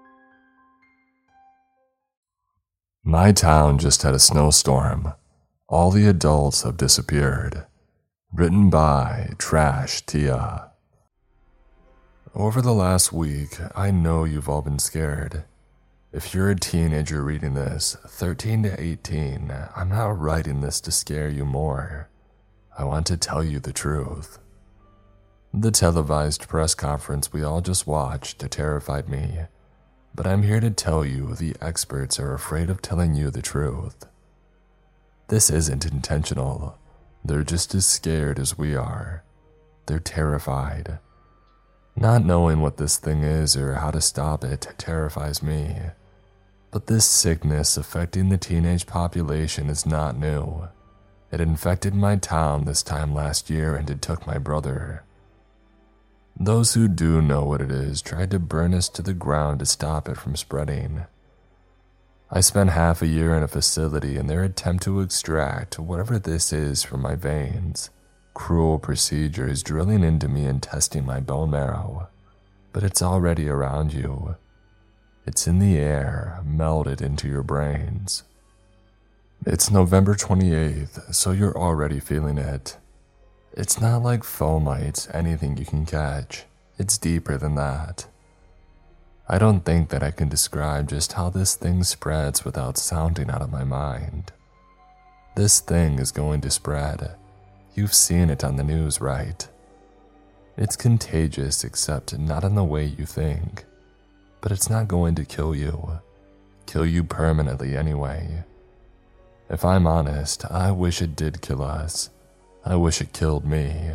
My town just had a snowstorm. All the adults have disappeared. Written by Trash Tia. Over the last week, I know you've all been scared. If you're a teenager reading this, 13 to 18, I'm not writing this to scare you more. I want to tell you the truth. The televised press conference we all just watched terrified me, but I'm here to tell you the experts are afraid of telling you the truth. This isn't intentional. They're just as scared as we are. They're terrified. Not knowing what this thing is or how to stop it terrifies me. But this sickness affecting the teenage population is not new. It infected my town this time last year and it took my brother. Those who do know what it is tried to burn us to the ground to stop it from spreading. I spent half a year in a facility in their attempt to extract whatever this is from my veins. Cruel procedures drilling into me and testing my bone marrow. But it's already around you. It's in the air, melded into your brains. It's November 28th, so you're already feeling it. It's not like fomites, anything you can catch. It's deeper than that. I don't think that I can describe just how this thing spreads without sounding out of my mind. This thing is going to spread. You've seen it on the news, right? It's contagious, except not in the way you think. But it's not going to kill you. Kill you permanently anyway. If I'm honest, I wish it did kill us. I wish it killed me.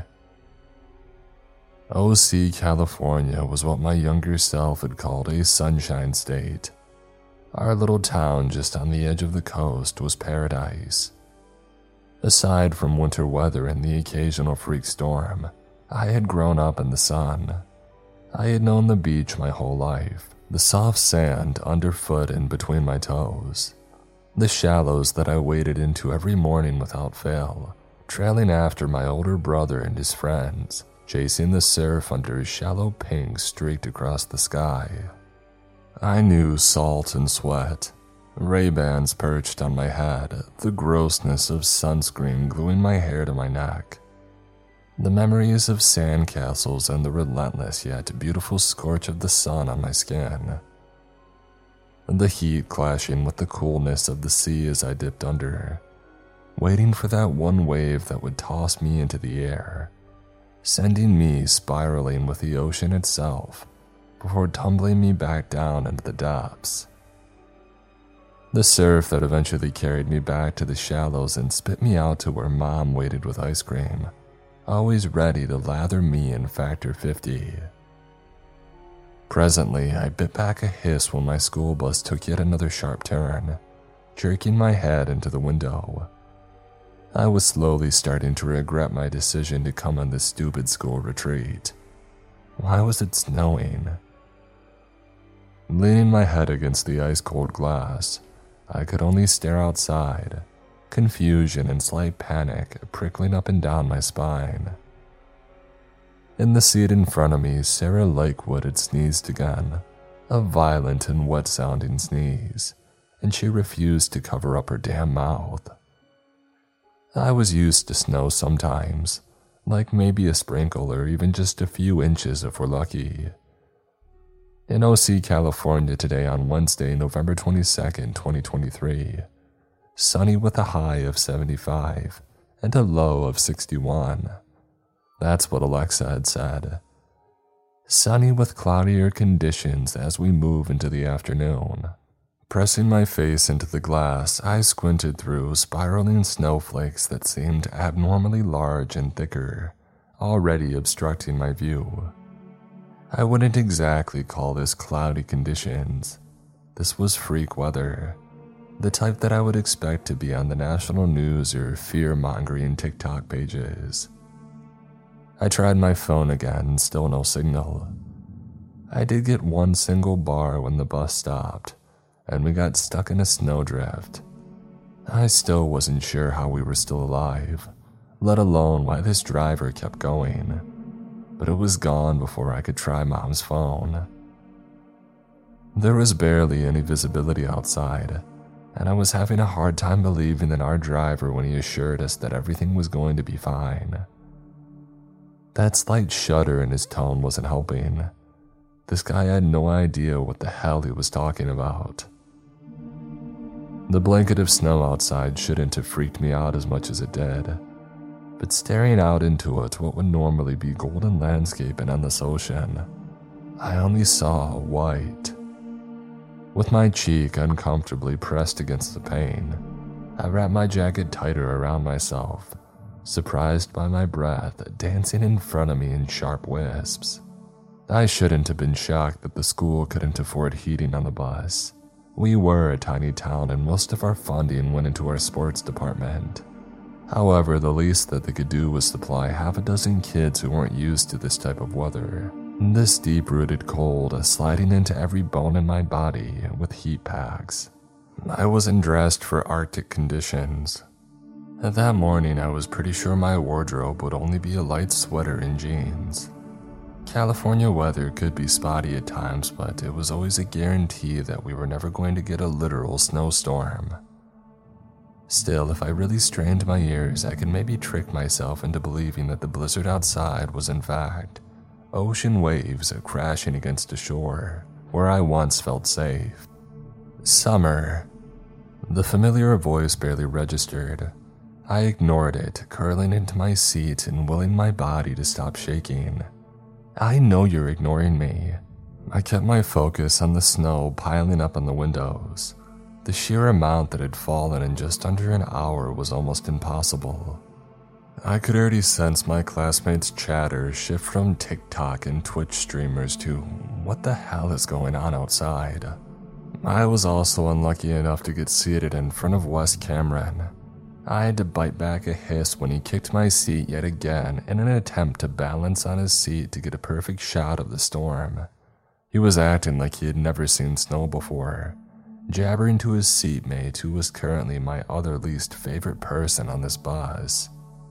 OC, California was what my younger self had called a sunshine state. Our little town just on the edge of the coast was paradise. Aside from winter weather and the occasional freak storm, I had grown up in the sun. I had known the beach my whole life, the soft sand underfoot and between my toes, the shallows that I waded into every morning without fail, trailing after my older brother and his friends, chasing the surf under shallow pink streaked across the sky. I knew salt and sweat, Ray-Bans perched on my head, the grossness of sunscreen gluing my hair to my neck, the memories of sandcastles and the relentless yet beautiful scorch of the sun on my skin, the heat clashing with the coolness of the sea as I dipped under, waiting for that one wave that would toss me into the air, sending me spiraling with the ocean itself before tumbling me back down into the depths. The surf that eventually carried me back to the shallows and spit me out to where Mom waited with ice cream, always ready to lather me in Factor 50. Presently, I bit back a hiss when my school bus took yet another sharp turn, jerking my head into the window. I was slowly starting to regret my decision to come on this stupid school retreat. Why was it snowing? Leaning my head against the ice-cold glass, I could only stare outside, confusion and slight panic prickling up and down my spine. In the seat in front of me, Sarah Lakewood had sneezed again, a violent and wet-sounding sneeze, and she refused to cover up her damn mouth. I was used to snow sometimes, like maybe a sprinkle or even just a few inches if we're lucky. In OC, California today on Wednesday, November 22nd, 2023, sunny with a high of 75 and a low of 61. That's what Alexa had said. Sunny with cloudier conditions as we move into the afternoon. Pressing my face into the glass, I squinted through spiraling snowflakes that seemed abnormally large and thicker, already obstructing my view. I wouldn't exactly call this cloudy conditions. This was freak weather, the type that I would expect to be on the national news or fear-mongering TikTok pages. I tried my phone again, still no signal. I did get one single bar when the bus stopped, and we got stuck in a snowdrift. I still wasn't sure how we were still alive, let alone why this driver kept going, but it was gone before I could try Mom's phone. There was barely any visibility outside, and I was having a hard time believing in our driver when he assured us that everything was going to be fine. That slight shudder in his tone wasn't helping. This guy had no idea what the hell he was talking about. The blanket of snow outside shouldn't have freaked me out as much as it did, but staring out into it, what would normally be golden landscape and endless ocean, I only saw white. With my cheek uncomfortably pressed against the pane, I wrapped my jacket tighter around myself, surprised by my breath dancing in front of me in sharp wisps. I shouldn't have been shocked that the school couldn't afford heating on the bus. We were a tiny town and most of our funding went into our sports department. However, the least that they could do was supply half a dozen kids who weren't used to this type of weather. This deep-rooted cold sliding into every bone in my body with heat packs. I wasn't dressed for Arctic conditions. That morning, I was pretty sure my wardrobe would only be a light sweater and jeans. California weather could be spotty at times, but it was always a guarantee that we were never going to get a literal snowstorm. Still, if I really strained my ears, I could maybe trick myself into believing that the blizzard outside was in fact ocean waves crashing against a shore where I once felt safe. Summer. The familiar voice barely registered. I ignored it, curling into my seat and willing my body to stop shaking. I know you're ignoring me. I kept my focus on the snow piling up on the windows. The sheer amount that had fallen in just under an hour was almost impossible. I could already sense my classmates' chatter shift from TikTok and Twitch streamers to what the hell is going on outside. I was also unlucky enough to get seated in front of Wes Cameron. I had to bite back a hiss when he kicked my seat yet again in an attempt to balance on his seat to get a perfect shot of the storm. He was acting like he had never seen snow before, jabbering to his seatmate who was currently my other least favorite person on this bus.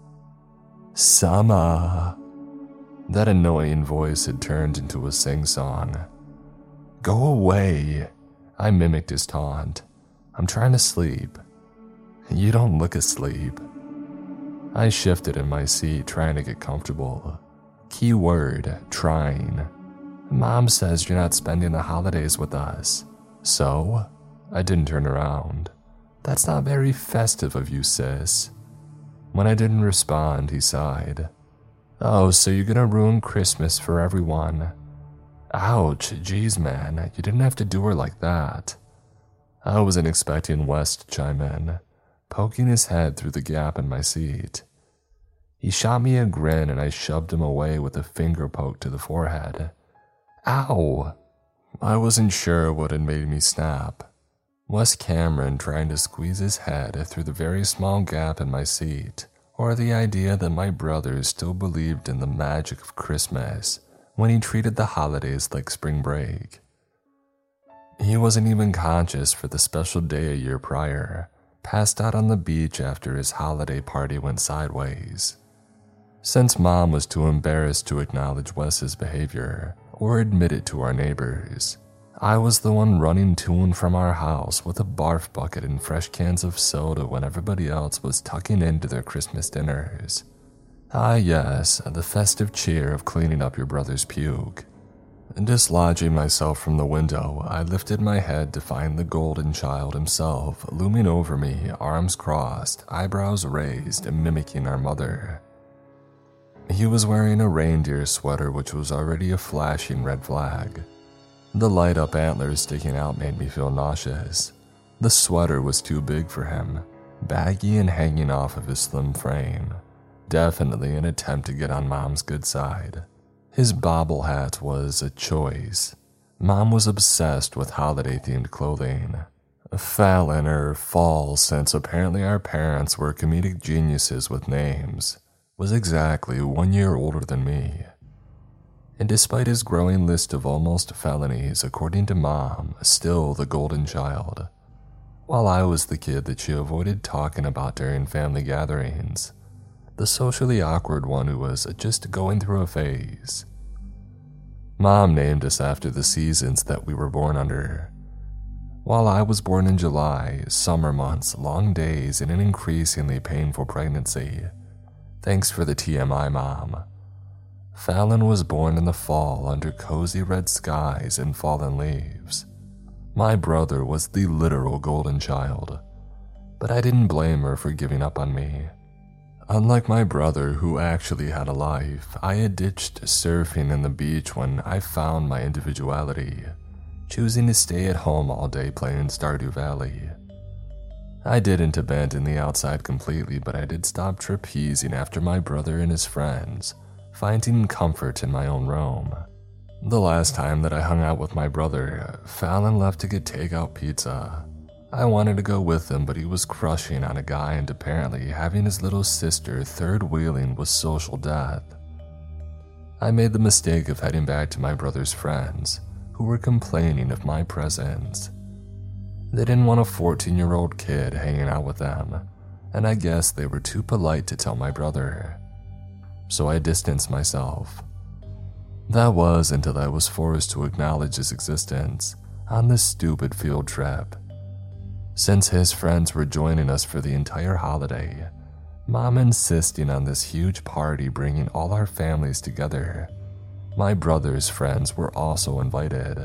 Summer. That annoying voice had turned into a sing-song. Go away. I mimicked his taunt. I'm trying to sleep. You don't look asleep. I shifted in my seat, trying to get comfortable. Keyword, trying. Mom says you're not spending the holidays with us. So? I didn't turn around. That's not very festive of you, sis. When I didn't respond, he sighed. Oh, so you're gonna ruin Christmas for everyone. Ouch, geez man, you didn't have to do her like that. I wasn't expecting Wes to chime in, poking his head through the gap in my seat. He shot me a grin and I shoved him away with a finger poke to the forehead. Ow! I wasn't sure what had made me snap. Wes Cameron trying to squeeze his head through the very small gap in my seat, or the idea that my brother still believed in the magic of Christmas when he treated the holidays like spring break. He wasn't even conscious for the special day a year prior, passed out on the beach after his holiday party went sideways. Since Mom was too embarrassed to acknowledge Wes's behavior or admit it to our neighbors, I was the one running to and from our house with a barf bucket and fresh cans of soda when everybody else was tucking into their Christmas dinners. Ah yes, the festive cheer of cleaning up your brother's puke. Dislodging myself from the window, I lifted my head to find the golden child himself looming over me, arms crossed, eyebrows raised, mimicking our mother. He was wearing a reindeer sweater which was already a flashing red flag. The light-up antlers sticking out made me feel nauseous. The sweater was too big for him, baggy and hanging off of his slim frame. Definitely an attempt to get on Mom's good side. His bobble hat was a choice. Mom was obsessed with holiday-themed clothing. Fallon, or Fall, since apparently our parents were comedic geniuses with names, was exactly 1 year older than me. And despite his growing list of almost felonies, according to Mom, still the golden child. While I was the kid that she avoided talking about during family gatherings, the socially awkward one who was just going through a phase. Mom named us after the seasons that we were born under. While I was born in July, summer months, long days, and an increasingly painful pregnancy. Thanks for the TMI, Mom. Fallon was born in the fall under cozy red skies and fallen leaves. My brother was the literal golden child, but I didn't blame her for giving up on me. Unlike my brother, who actually had a life, I had ditched surfing and the beach when I found my individuality, choosing to stay at home all day playing Stardew Valley. I didn't abandon the outside completely, but I did stop trapezing after my brother and his friends, finding comfort in my own room. The last time that I hung out with my brother, Fallon left to get takeout pizza. I wanted to go with him, but he was crushing on a guy, and apparently having his little sister third-wheeling was social death. I made the mistake of heading back to my brother's friends, who were complaining of my presence. They didn't want a 14-year-old kid hanging out with them, and I guess they were too polite to tell my brother. So I distanced myself. That was until I was forced to acknowledge his existence on this stupid field trip. Since his friends were joining us for the entire holiday, Mom insisting on this huge party bringing all our families together, my brother's friends were also invited.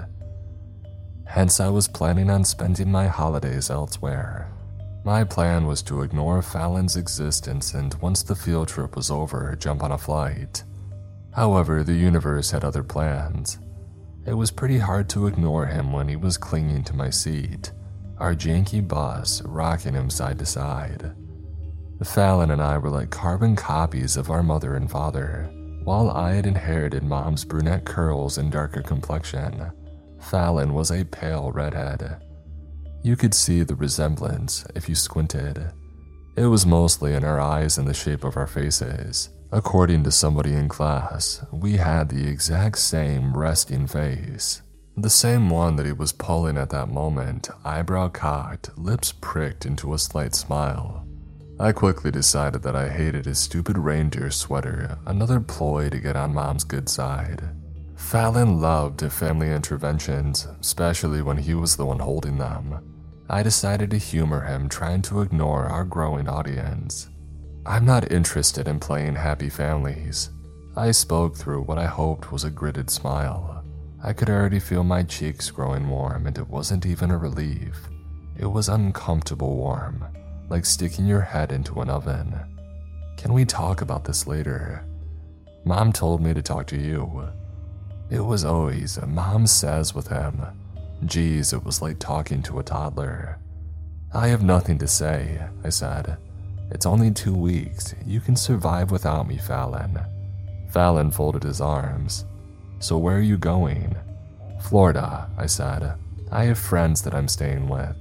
Hence, I was planning on spending my holidays elsewhere. My plan was to ignore Fallon's existence and once the field trip was over, jump on a flight. However, the universe had other plans. It was pretty hard to ignore him when he was clinging to my seat, our janky bus rocking him side to side. Fallon and I were like carbon copies of our mother and father. While I had inherited Mom's brunette curls and darker complexion, Fallon was a pale redhead. You could see the resemblance if you squinted. It was mostly in our eyes and the shape of our faces. According to somebody in class, we had the exact same resting face. The same one that he was pulling at that moment, eyebrow cocked, lips pricked into a slight smile. I quickly decided that I hated his stupid reindeer sweater, another ploy to get on Mom's good side. Fallon loved family interventions, especially when he was the one holding them. I decided to humor him, trying to ignore our growing audience. I'm not interested in playing happy families. I spoke through what I hoped was a gritted smile. I could already feel my cheeks growing warm, and it wasn't even a relief. It was uncomfortable warm, like sticking your head into an oven. Can we talk about this later? Mom told me to talk to you. It was always Mom says with him. Geez, it was like talking to a toddler. I have nothing to say, I said. It's only 2 weeks. You can survive without me, Fallon. Fallon folded his arms. So where are you going? Florida, I said. I have friends that I'm staying with.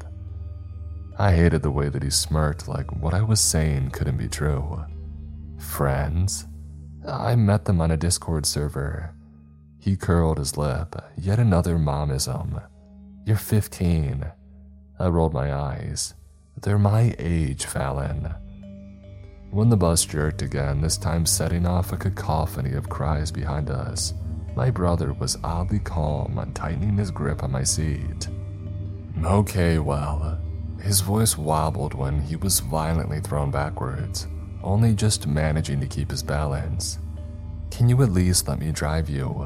I hated the way that he smirked, like what I was saying couldn't be true. Friends? I met them on a Discord server. He curled his lip, yet another momism. You're 15. I rolled my eyes. They're my age, Fallon. When the bus jerked again, this time setting off a cacophony of cries behind us, My brother was oddly calm, tightening his grip on my seat. Okay, well, his voice wobbled when he was violently thrown backwards, only just managing to keep his balance. Can you at least let me drive you?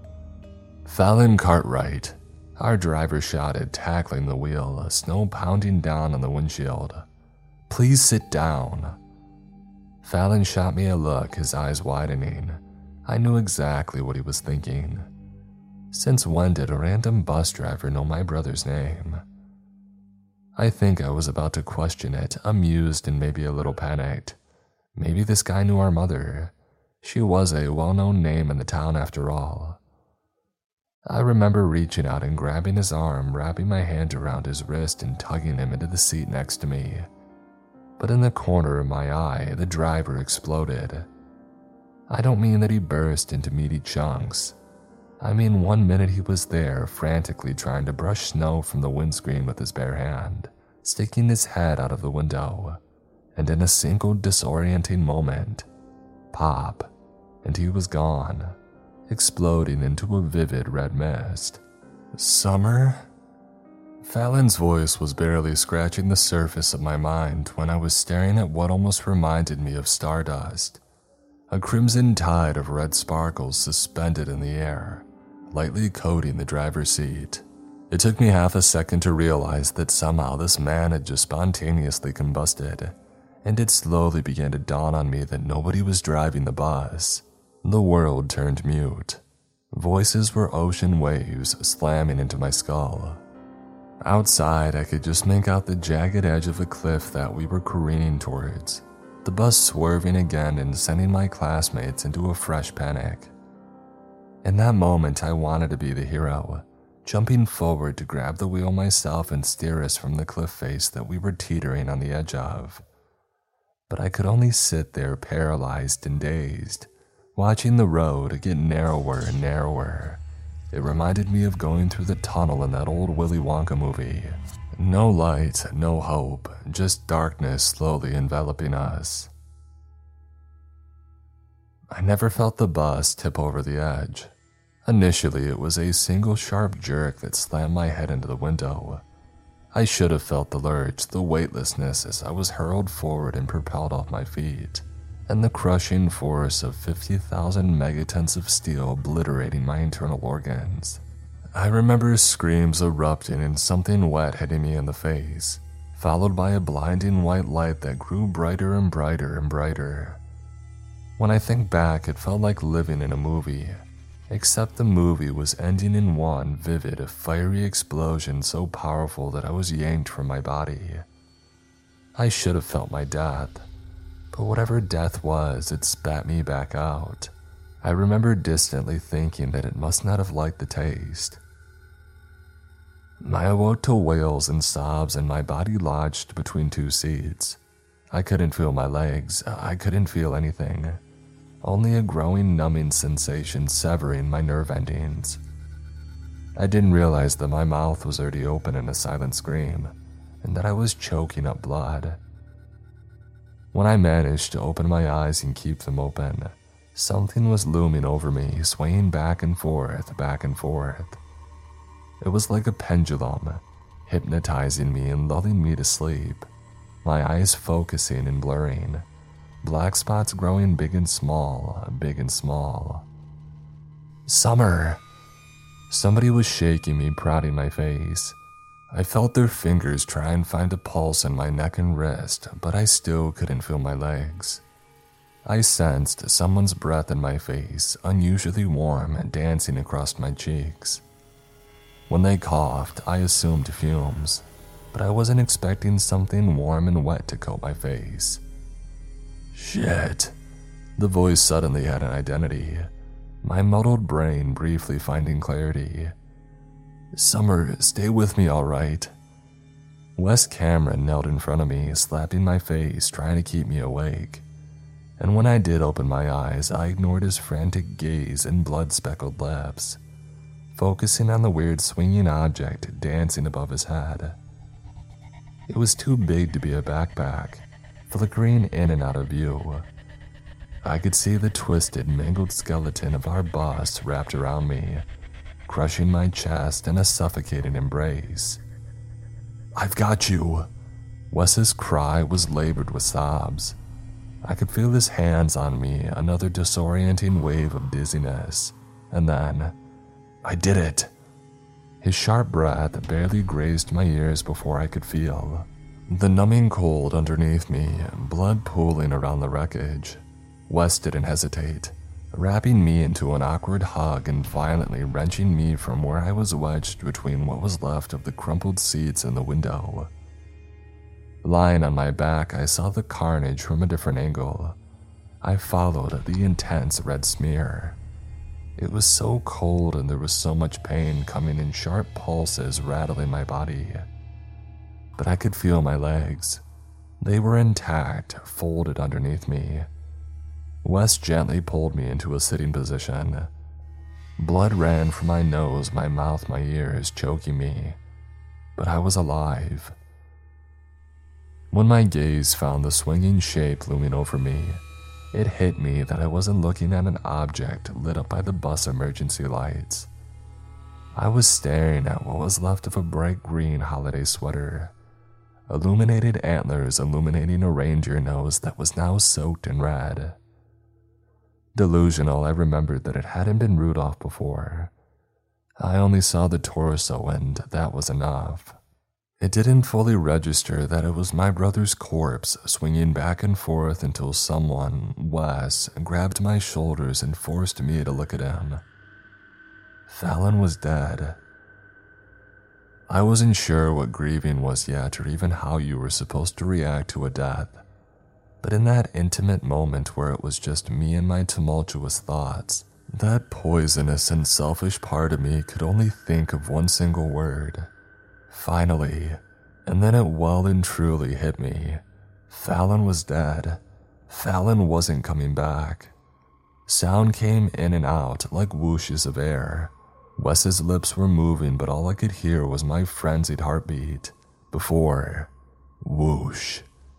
Fallon Cartwright, our driver shouted, tackling the wheel, snow pounding down on the windshield. Please sit down. Fallon shot me a look, his eyes widening. I knew exactly what he was thinking. Since when did a random bus driver know my brother's name? I think I was about to question it, amused and maybe a little panicked. Maybe this guy knew our mother. She was a well-known name in the town after all. I remember reaching out and grabbing his arm, wrapping my hand around his wrist and tugging him into the seat next to me. But in the corner of my eye, the driver exploded. I don't mean that he burst into meaty chunks. I mean 1 minute he was there, frantically trying to brush snow from the windscreen with his bare hand, sticking his head out of the window, and in a single disorienting moment, pop, and he was gone, exploding into a vivid red mist. Summer? Fallon's voice was barely scratching the surface of my mind when I was staring at what almost reminded me of stardust. A crimson tide of red sparkles suspended in the air, lightly coating the driver's seat. It took me half a second to realize that somehow this man had just spontaneously combusted, and it slowly began to dawn on me that nobody was driving the bus. The world turned mute. Voices were ocean waves slamming into my skull. Outside, I could just make out the jagged edge of a cliff that we were careening towards, the bus swerving again and sending my classmates into a fresh panic. In that moment, I wanted to be the hero, jumping forward to grab the wheel myself and steer us from the cliff face that we were teetering on the edge of. But I could only sit there paralyzed and dazed, watching the road get narrower and narrower. It reminded me of going through the tunnel in that old Willy Wonka movie. No light, no hope, just darkness slowly enveloping us. I never felt the bus tip over the edge. Initially, it was a single sharp jerk that slammed my head into the window. I should have felt the lurch, the weightlessness as I was hurled forward and propelled off my feet, and the crushing force of 50,000 megatons of steel obliterating my internal organs. I remember screams erupting and something wet hitting me in the face, followed by a blinding white light that grew brighter and brighter and brighter. When I think back, it felt like living in a movie, except the movie was ending in one vivid, fiery explosion so powerful that I was yanked from my body. I should have felt my death, but whatever death was, it spat me back out. I remember distantly thinking that it must not have liked the taste. I awoke to wails and sobs and my body lodged between two seats. I couldn't feel my legs, I couldn't feel anything. Only a growing numbing sensation severing my nerve endings. I didn't realize that my mouth was already open in a silent scream, and that I was choking up blood. When I managed to open my eyes and keep them open, something was looming over me, swaying back and forth, back and forth. It was like a pendulum, hypnotizing me and lulling me to sleep, my eyes focusing and blurring, black spots growing big and small, big and small. Summer! Somebody was shaking me, prodding my face. I felt their fingers try and find a pulse in my neck and wrist, but I still couldn't feel my legs. I sensed someone's breath in my face, unusually warm, dancing across my cheeks. When they coughed, I assumed fumes, but I wasn't expecting something warm and wet to coat my face. Shit. The voice suddenly had an identity, my muddled brain briefly finding clarity. Summer, stay with me, all right? Wes Cameron knelt in front of me, slapping my face, trying to keep me awake. And when I did open my eyes, I ignored his frantic gaze and blood-speckled lips, focusing on the weird swinging object dancing above his head. It was too big to be a backpack, flickering in and out of view. I could see the twisted, mangled skeleton of our boss wrapped around me, crushing my chest in a suffocating embrace. "I've got you!" Wes's cry was labored with sobs. I could feel his hands on me, another disorienting wave of dizziness, and then, "I did it!" His sharp breath barely grazed my ears before I could feel the numbing cold underneath me, blood pooling around the wreckage. Wes didn't hesitate, wrapping me into an awkward hug and violently wrenching me from where I was wedged between what was left of the crumpled seats in the window. Lying on my back, I saw the carnage from a different angle. I followed the intense red smear. It was so cold and there was so much pain coming in sharp pulses rattling my body. But I could feel my legs. They were intact, folded underneath me. Wes gently pulled me into a sitting position. Blood ran from my nose, my mouth, my ears, choking me. But I was alive. When my gaze found the swinging shape looming over me, it hit me that I wasn't looking at an object lit up by the bus emergency lights. I was staring at what was left of a bright green holiday sweater, illuminated antlers illuminating a reindeer nose that was now soaked in red. Delusional, I remembered that it hadn't been Rudolph before. I only saw the torso and that was enough. It didn't fully register that it was my brother's corpse swinging back and forth until someone, Wes, grabbed my shoulders and forced me to look at him. Fallon was dead. I wasn't sure what grieving was yet or even how you were supposed to react to a death. But in that intimate moment where it was just me and my tumultuous thoughts, that poisonous and selfish part of me could only think of one single word. Finally, and then it well and truly hit me. Fallon was dead. Fallon wasn't coming back. Sound came in and out like whooshes of air. Wes's lips were moving, but all I could hear was my frenzied heartbeat. Before, whoosh.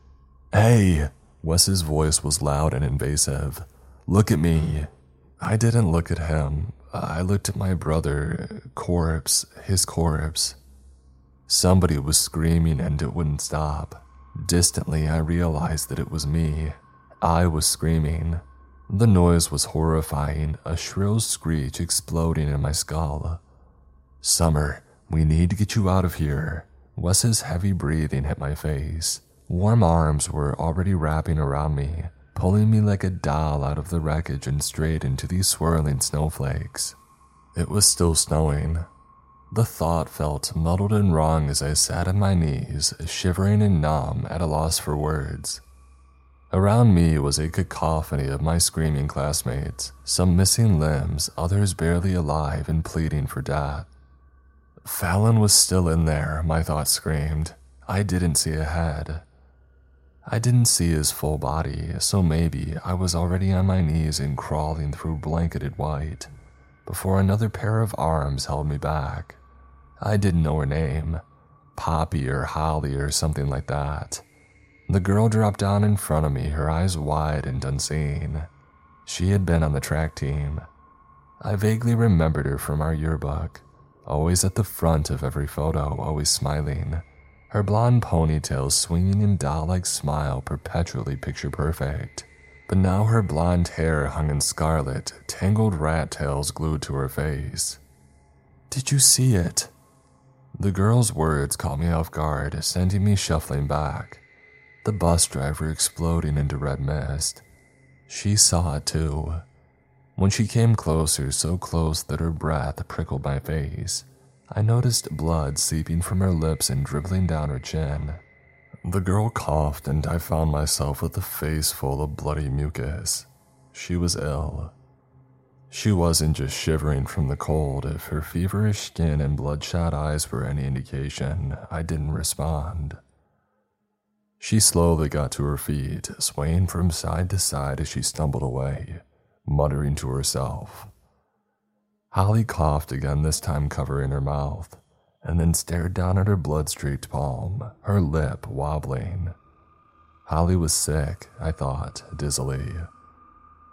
"Hey!" Wes's voice was loud and invasive. "Look at me." I didn't look at him. I looked at my brother, his corpse. Somebody was screaming and it wouldn't stop. Distantly, I realized that it was me. I was screaming. The noise was horrifying, a shrill screech exploding in my skull. "Summer, we need to get you out of here." Wes's heavy breathing hit my face. Warm arms were already wrapping around me, pulling me like a doll out of the wreckage and straight into these swirling snowflakes. It was still snowing. The thought felt muddled and wrong as I sat on my knees, shivering and numb, at a loss for words. Around me was a cacophony of my screaming classmates, some missing limbs, others barely alive and pleading for death. Fallon was still in there, my thoughts screamed. I didn't see a head. I didn't see his full body, so maybe I was already on my knees and crawling through blanketed white, before another pair of arms held me back. I didn't know her name, Poppy or Holly or something like that. The girl dropped down in front of me, her eyes wide and unseeing. She had been on the track team. I vaguely remembered her from our yearbook, always at the front of every photo, always smiling. Her blonde ponytail swinging in doll-like smile perpetually picture-perfect. But now her blonde hair hung in scarlet, tangled rat tails glued to her face. "Did you see it?" The girl's words caught me off guard, sending me shuffling back. The bus driver exploding into red mist. She saw it too. When she came closer, so close that her breath prickled my face, I noticed blood seeping from her lips and dribbling down her chin. The girl coughed and I found myself with a face full of bloody mucus. She was ill. She wasn't just shivering from the cold. If her feverish skin and bloodshot eyes were any indication, I didn't respond. She slowly got to her feet, swaying from side to side as she stumbled away, muttering to herself. Holly coughed again, this time covering her mouth, and then stared down at her blood-streaked palm, her lip wobbling. Holly was sick, I thought, dizzily.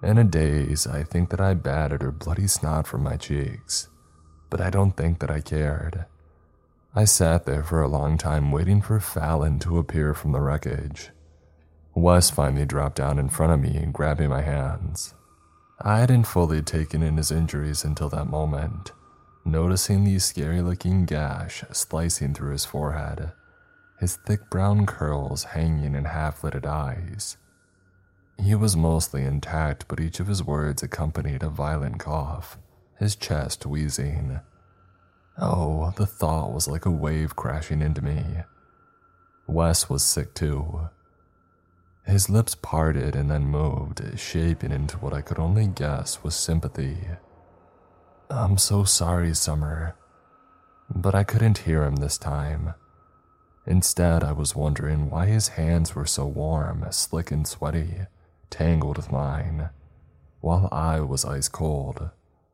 In a daze, I think that I batted her bloody snot from my cheeks, but I don't think that I cared. I sat there for a long time waiting for Fallon to appear from the wreckage. Wes finally dropped down in front of me and grabbing my hands. I hadn't fully taken in his injuries until that moment, noticing the scary-looking gash slicing through his forehead, his thick brown curls hanging in half-lidded eyes. He was mostly intact, but each of his words accompanied a violent cough, his chest wheezing. Oh, the thought was like a wave crashing into me. Wes was sick too. His lips parted and then moved, shaping into what I could only guess was sympathy. "I'm so sorry, Summer." But I couldn't hear him this time. Instead, I was wondering why his hands were so warm, slick and sweaty, tangled with mine, while I was ice cold.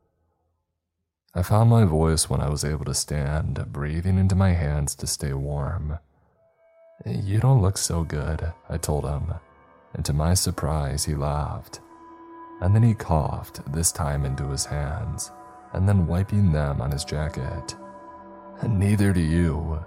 I found my voice when I was able to stand, breathing into my hands to stay warm. "You don't look so good," I told him, and to my surprise, he laughed. And then he coughed, this time into his hands, and then wiping them on his jacket. "Neither do you."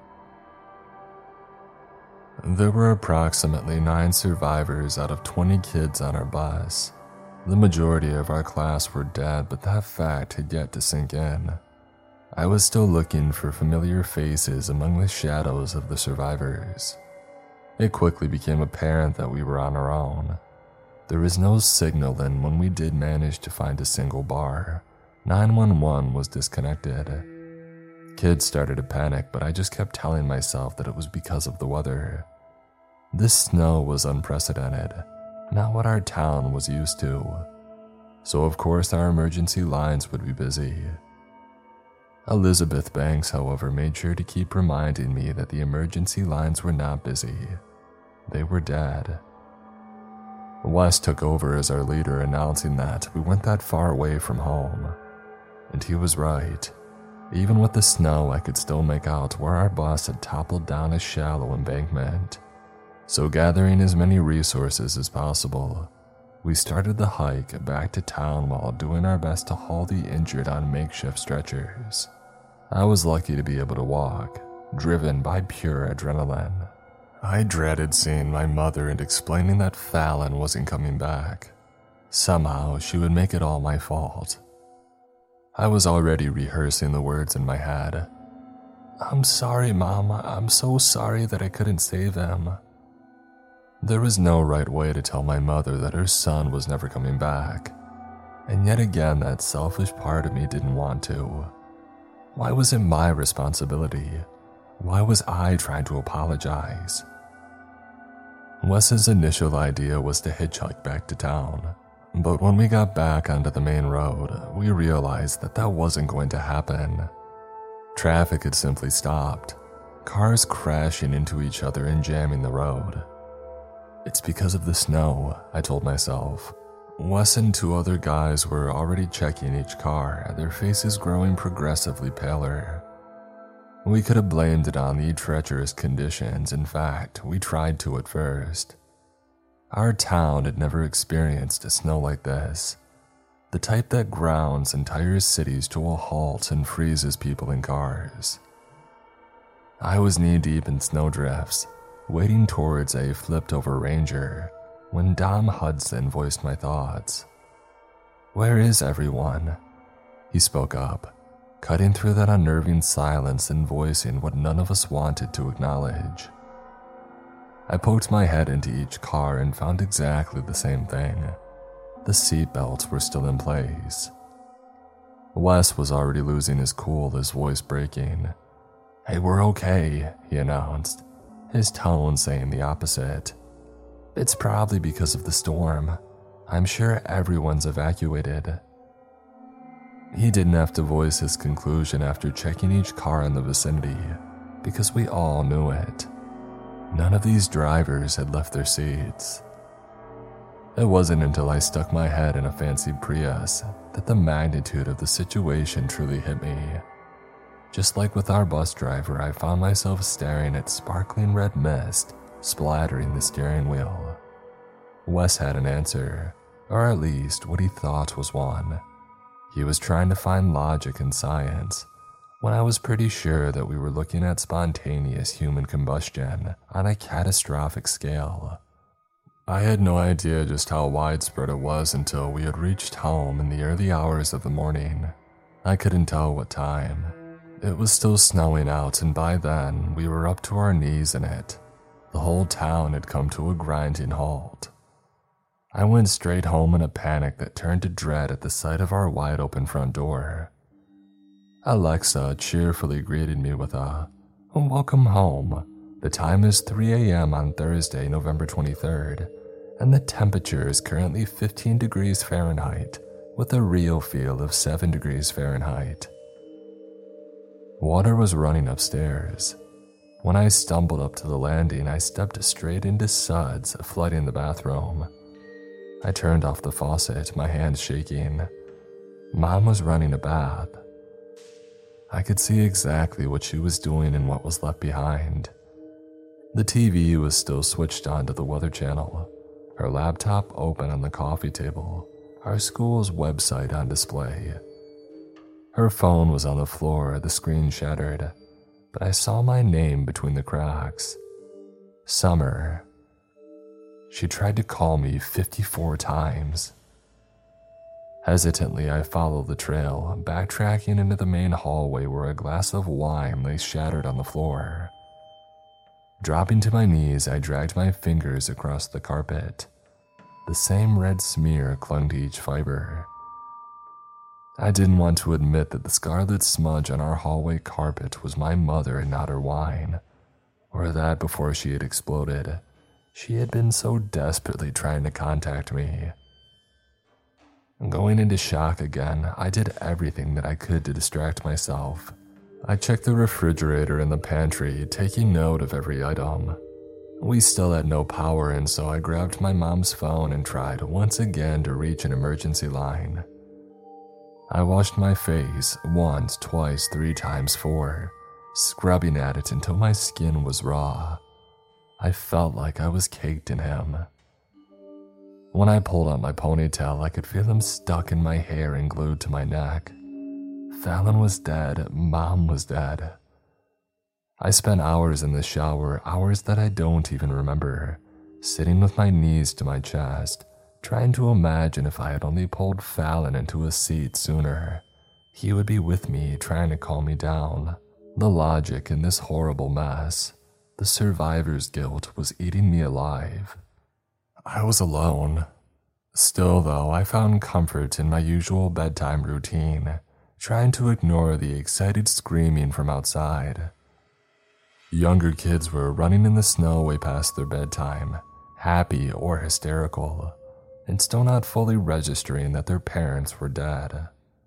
There were approximately 9 survivors out of 20 kids on our bus. The majority of our class were dead, but that fact had yet to sink in. I was still looking for familiar faces among the shadows of the survivors. It quickly became apparent that we were on our own. There was no signal, and when we did manage to find a single bar, 911 was disconnected. Kids started to panic, but I just kept telling myself that it was because of the weather. This snow was unprecedented, not what our town was used to. So of course our emergency lines would be busy. Elizabeth Banks, however, made sure to keep reminding me that the emergency lines were not busy. They were dead. Wes took over as our leader, announcing that we weren't that far away from home. And he was right. Even with the snow, I could still make out where our bus had toppled down a shallow embankment. So gathering as many resources as possible, we started the hike back to town while doing our best to haul the injured on makeshift stretchers. I was lucky to be able to walk, driven by pure adrenaline. I dreaded seeing my mother and explaining that Fallon wasn't coming back. Somehow, she would make it all my fault. I was already rehearsing the words in my head. "I'm sorry, Mom. I'm so sorry that I couldn't save him." There was no right way to tell my mother that her son was never coming back. And yet again, that selfish part of me didn't want to. Why was it my responsibility? Why was I trying to apologize? Wes's initial idea was to hitchhike back to town. But when we got back onto the main road, we realized that that wasn't going to happen. Traffic had simply stopped, cars crashing into each other and jamming the road. "It's because of the snow," I told myself. Wes and 2 other guys were already checking each car, their faces growing progressively paler. We could have blamed it on the treacherous conditions. In fact, we tried to at first. Our town had never experienced snow like this, the type that grounds entire cities to a halt and freezes people in cars. I was knee-deep in snowdrifts, wading towards a flipped-over Ranger, when Dom Hudson voiced my thoughts. "Where is everyone?" He spoke up, cutting through that unnerving silence and voicing what none of us wanted to acknowledge. I poked my head into each car and found exactly the same thing. The seatbelts were still in place. Wes was already losing his cool, his voice breaking. "Hey, we're okay," he announced, his tone saying the opposite. "It's probably because of the storm. I'm sure everyone's evacuated." He didn't have to voice his conclusion after checking each car in the vicinity, because we all knew it. None of these drivers had left their seats. It wasn't until I stuck my head in a fancy Prius that the magnitude of the situation truly hit me. Just like with our bus driver, I found myself staring at sparkling red mist splattering the steering wheel. Wes had an answer, or at least what he thought was one. He was trying to find logic in science, when I was pretty sure that we were looking at spontaneous human combustion on a catastrophic scale. I had no idea just how widespread it was until we had reached home in the early hours of the morning. I couldn't tell what time. It was still snowing out, and by then we were up to our knees in it. The whole town had come to a grinding halt. I went straight home in a panic that turned to dread at the sight of our wide-open front door. Alexa cheerfully greeted me with a, "Welcome home. The time is 3 a.m. on Thursday, November 23rd, and the temperature is currently 15 degrees Fahrenheit, with a real feel of 7 degrees Fahrenheit." Water was running upstairs. When I stumbled up to the landing, I stepped straight into suds flooding the bathroom. I turned off the faucet, my hands shaking. Mom was running a bath. I could see exactly what she was doing and what was left behind. The TV was still switched on to the Weather Channel, her laptop open on the coffee table, our school's website on display. Her phone was on the floor, the screen shattered, but I saw my name between the cracks. Summer. She tried to call me 54 times. Hesitantly, I followed the trail, backtracking into the main hallway where a glass of wine lay shattered on the floor. Dropping to my knees, I dragged my fingers across the carpet. The same red smear clung to each fiber. I didn't want to admit that the scarlet smudge on our hallway carpet was my mother and not her wine, or that before she had exploded, she had been so desperately trying to contact me. Going into shock again, I did everything that I could to distract myself. I checked the refrigerator and the pantry, taking note of every item. We still had no power, and so I grabbed my mom's phone and tried once again to reach an emergency line. I washed my face once, twice, 3 times, 4, scrubbing at it until my skin was raw. I felt like I was caked in him. When I pulled out my ponytail, I could feel him stuck in my hair and glued to my neck. Fallon was dead, Mom was dead. I spent hours in the shower, hours that I don't even remember, sitting with my knees to my chest, trying to imagine if I had only pulled Fallon into a seat sooner. He would be with me, trying to calm me down. The logic in this horrible mess, the survivor's guilt, was eating me alive. I was alone. Still, though, I found comfort in my usual bedtime routine, trying to ignore the excited screaming from outside. Younger kids were running in the snow way past their bedtime, happy or hysterical, and still not fully registering that their parents were dead.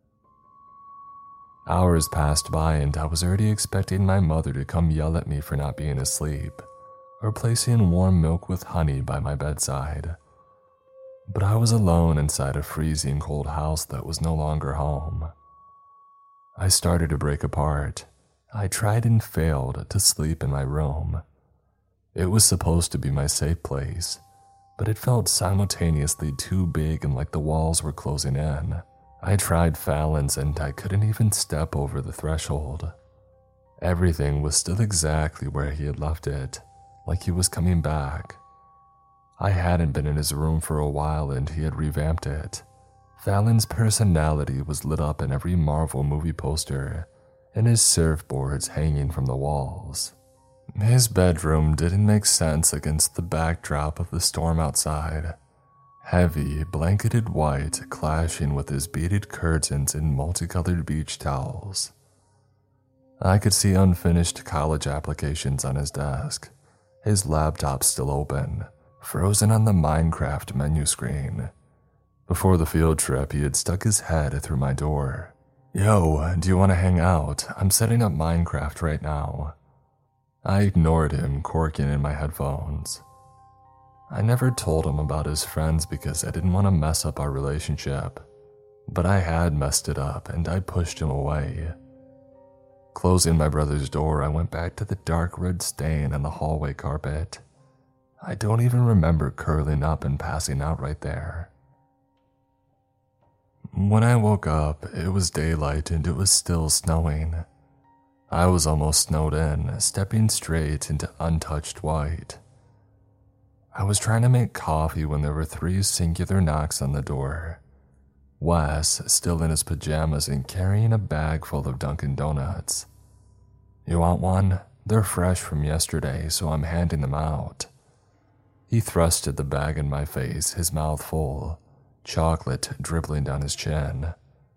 Hours passed by and I was already expecting my mother to come yell at me for not being asleep, or placing warm milk with honey by my bedside. But I was alone inside a freezing cold house that was no longer home. I started to break apart. I tried and failed to sleep in my room. It was supposed to be my safe place, but it felt simultaneously too big and like the walls were closing in. I tried Fallon's and I couldn't even step over the threshold. Everything was still exactly where he had left it, like he was coming back. I hadn't been in his room for a while and he had revamped it. Fallon's personality was lit up in every Marvel movie poster, and his surfboards hanging from the walls. His bedroom didn't make sense against the backdrop of the storm outside. Heavy, blanketed white clashing with his beaded curtains and multicolored beach towels. I could see unfinished college applications on his desk, his laptop still open, frozen on the Minecraft menu screen. Before the field trip, he had stuck his head through my door. "Yo, do you want to hang out? I'm setting up Minecraft right now." I ignored him, corking in my headphones. I never told him about his friends because I didn't want to mess up our relationship, but I had messed it up and I pushed him away. Closing my brother's door, I went back to the dark red stain on the hallway carpet. I don't even remember curling up and passing out right there. When I woke up, it was daylight and it was still snowing. I was almost snowed in, stepping straight into untouched white. I was trying to make coffee when there were 3 singular knocks on the door. Wes, still in his pajamas and carrying a bag full of Dunkin' Donuts. "You want one? They're fresh from yesterday, so I'm handing them out." He thrusted the bag in my face, his mouth full, chocolate dribbling down his chin.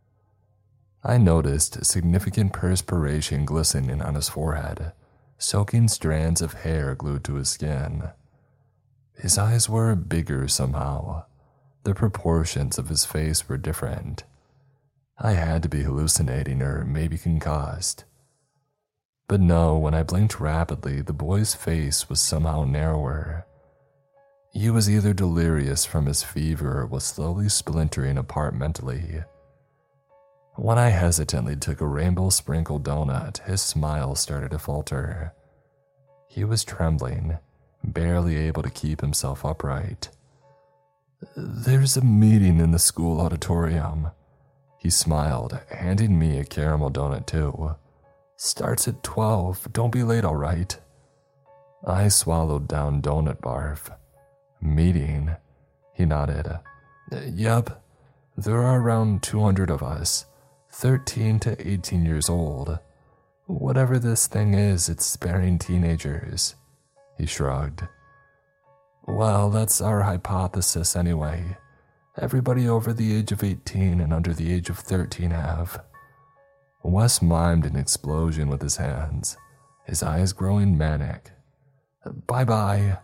I noticed significant perspiration glistening on his forehead, soaking strands of hair glued to his skin. His eyes were bigger somehow. The proportions of his face were different. I had to be hallucinating or maybe concussed. But no, when I blinked rapidly, the boy's face was somehow narrower. He was either delirious from his fever or was slowly splintering apart mentally. When I hesitantly took a rainbow-sprinkled donut, his smile started to falter. He was trembling, barely able to keep himself upright. "There's a meeting in the school auditorium," he smiled, handing me a caramel donut too. "Starts at 12. Don't be late, all right?" I swallowed down donut barf. "Meeting?" He nodded. "Yep. There are around 200 of us, 13 to 18 years old. Whatever this thing is, it's sparing teenagers." He shrugged. "Well, that's our hypothesis anyway. Everybody over the age of 18 and under the age of 13 have." Wes mimed an explosion with his hands, his eyes growing manic. "Bye-bye."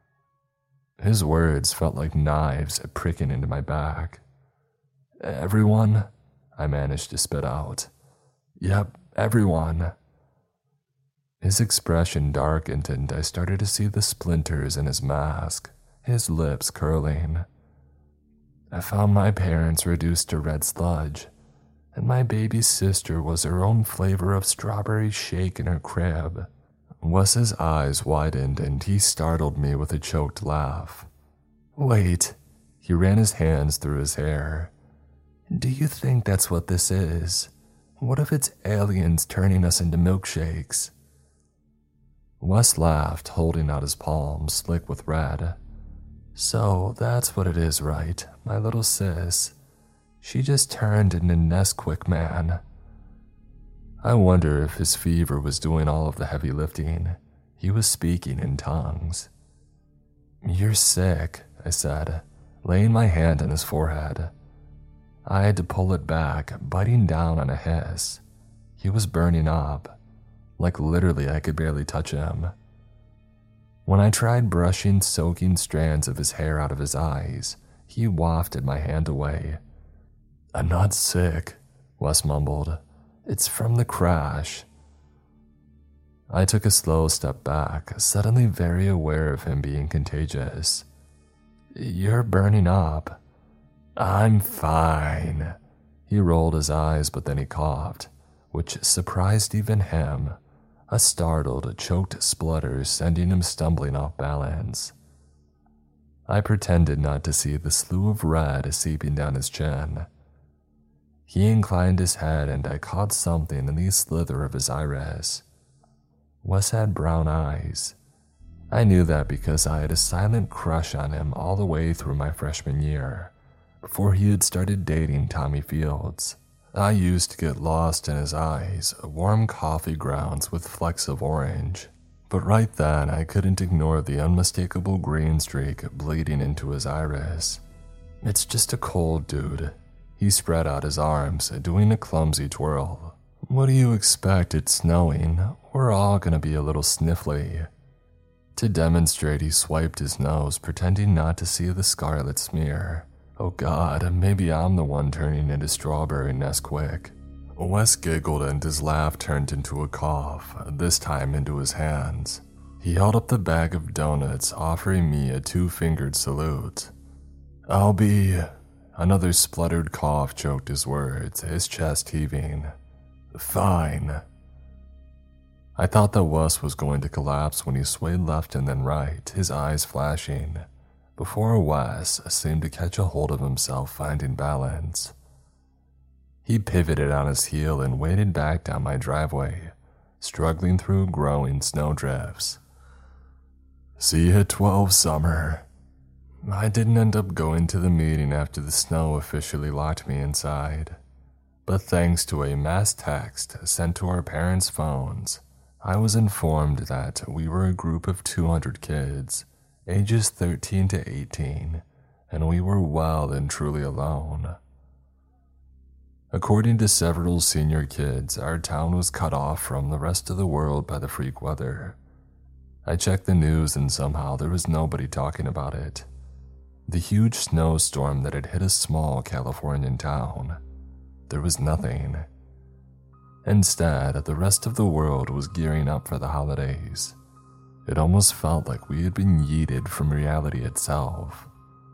His words felt like knives pricking into my back. "Everyone?" I managed to spit out. "Yep, everyone." His expression darkened and I started to see the splinters in his mask, his lips curling. "I found my parents reduced to red sludge, and my baby sister was her own flavor of strawberry shake in her crib." Wes's eyes widened and he startled me with a choked laugh. "Wait." He ran his hands through his hair. "Do you think that's what this is? What if it's aliens turning us into milkshakes?" Wes laughed, holding out his palm, slick with red. "So that's what it is, right? My little sis. She just turned into Nesquik Man." I wonder if his fever was doing all of the heavy lifting. He was speaking in tongues. "You're sick," I said, laying my hand on his forehead. I had to pull it back, biting down on a hiss. He was burning up. Like literally I could barely touch him. When I tried brushing soaking strands of his hair out of his eyes, he wafted my hand away. "I'm not sick," Wes mumbled. "It's from the crash." I took a slow step back, suddenly very aware of him being contagious. "You're burning up." "I'm fine." He rolled his eyes, but then he coughed, which surprised even him, a startled, choked splutter sending him stumbling off balance. I pretended not to see the slew of red seeping down his chin. He inclined his head and I caught something in the slither of his iris. Wes had brown eyes. I knew that because I had a silent crush on him all the way through my freshman year, before he had started dating Tommy Fields. I used to get lost in his eyes, warm coffee grounds with flecks of orange. But right then I couldn't ignore the unmistakable green streak bleeding into his iris. "It's just a cold, dude." He spread out his arms, doing a clumsy twirl. "What do you expect? It's snowing. We're all gonna be a little sniffly." To demonstrate, he swiped his nose, pretending not to see the scarlet smear. Oh God, maybe I'm the one turning into strawberry Nesquik. Wes giggled and his laugh turned into a cough, this time into his hands. He held up the bag of donuts, offering me a 2-fingered salute. "I'll be..." Another spluttered cough choked his words, his chest heaving. "Fine." I thought that Wes was going to collapse when he swayed left and then right, his eyes flashing, before Wes seemed to catch a hold of himself, finding balance. He pivoted on his heel and waded back down my driveway, struggling through growing snowdrifts. "See you at 12, Summer." I didn't end up going to the meeting after the snow officially locked me inside, but thanks to a mass text sent to our parents' phones, I was informed that we were a group of 200 kids, ages 13 to 18, and we were well and truly alone. According to several senior kids, our town was cut off from the rest of the world by the freak weather. I checked the news and somehow there was nobody talking about it. The huge snowstorm that had hit a small Californian town. There was nothing. Instead, the rest of the world was gearing up for the holidays. It almost felt like we had been yeeted from reality itself.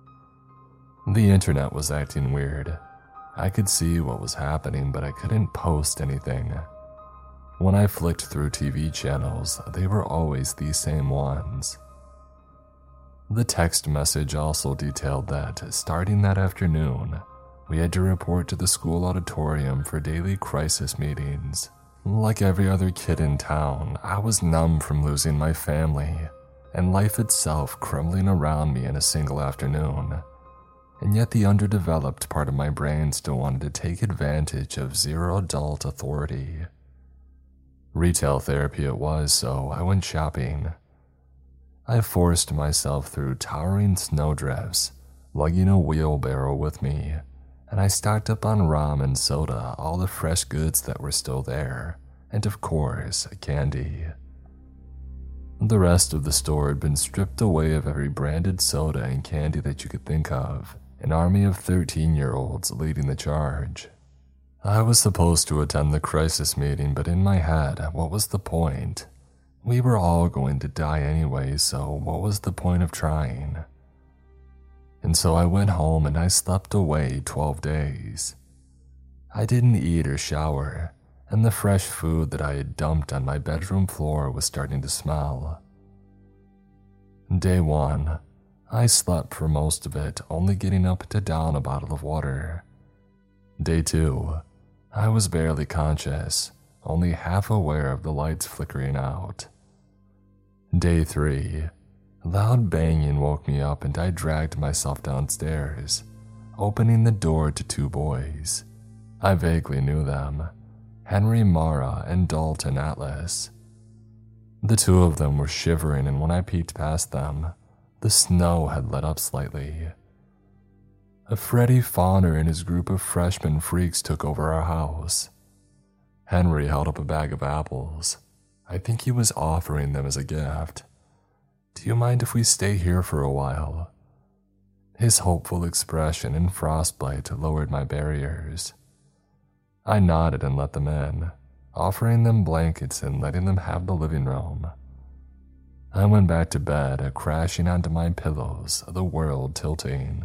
The internet was acting weird. I could see what was happening, but I couldn't post anything. When I flicked through TV channels, they were always the same ones. The text message also detailed that, starting that afternoon, we had to report to the school auditorium for daily crisis meetings. Like every other kid in town, I was numb from losing my family, and life itself crumbling around me in a single afternoon. And yet the underdeveloped part of my brain still wanted to take advantage of zero adult authority. Retail therapy it was, so I went shopping. I forced myself through towering snowdrifts, lugging a wheelbarrow with me, and I stocked up on rum and soda, all the fresh goods that were still there, and of course, candy. The rest of the store had been stripped away of every branded soda and candy that you could think of, an army of 13-year-olds leading the charge. I was supposed to attend the crisis meeting, but in my head, what was the point? We were all going to die anyway, so what was the point of trying? And so I went home and I slept away 12 days. I didn't eat or shower, and the fresh food that I had dumped on my bedroom floor was starting to smell. Day 1, I slept for most of it, only getting up to down a bottle of water. Day 2, I was barely conscious, only half aware of the lights flickering out. Day 3, loud banging woke me up and I dragged myself downstairs, opening the door to 2 boys. I vaguely knew them, Henry Mara and Dalton Atlas. The 2 of them were shivering, and when I peeked past them, the snow had let up slightly. Freddie Fauner and his group of freshman freaks took over our house. Henry held up a bag of apples. I think he was offering them as a gift. "Do you mind if we stay here for a while?" His hopeful expression and frostbite lowered my barriers. I nodded and let them in, offering them blankets and letting them have the living room. I went back to bed, crashing onto my pillows, the world tilting.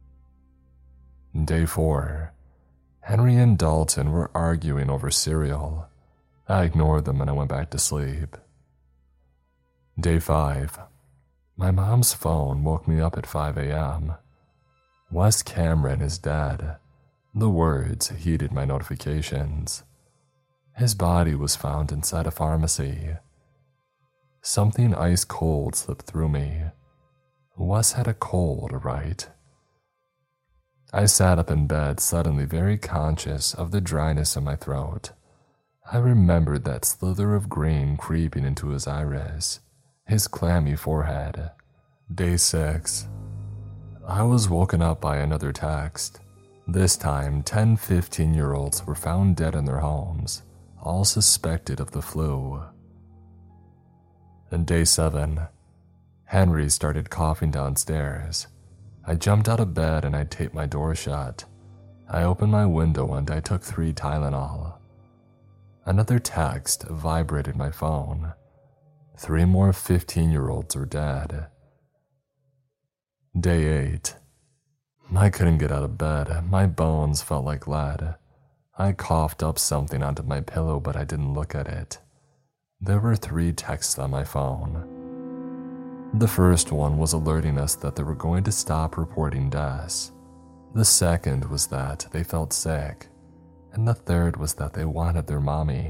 Day 4. Henry and Dalton were arguing over cereal. I ignored them and I went back to sleep. Day 5. My mom's phone woke me up at 5 a.m. "Wes Cameron is dead." The words heeded my notifications. His body was found inside a pharmacy. Something ice cold slipped through me. Wes had a cold, right? I sat up in bed, suddenly very conscious of the dryness in my throat. I remembered that slither of green creeping into his iris, his clammy forehead. Day 6. I was woken up by another text. This time, 10 15-year-olds were found dead in their homes, all suspected of the flu. And Day 7. Henry started coughing downstairs. I jumped out of bed and I taped my door shut. I opened my window and I took 3 Tylenol. Another text vibrated my phone. 3 more 15-year-olds were dead. Day 8. I couldn't get out of bed. My bones felt like lead. I coughed up something onto my pillow, but I didn't look at it. There were 3 texts on my phone. The first one was alerting us that they were going to stop reporting deaths. The second was that they felt sick. and the third was that they wanted their mommy.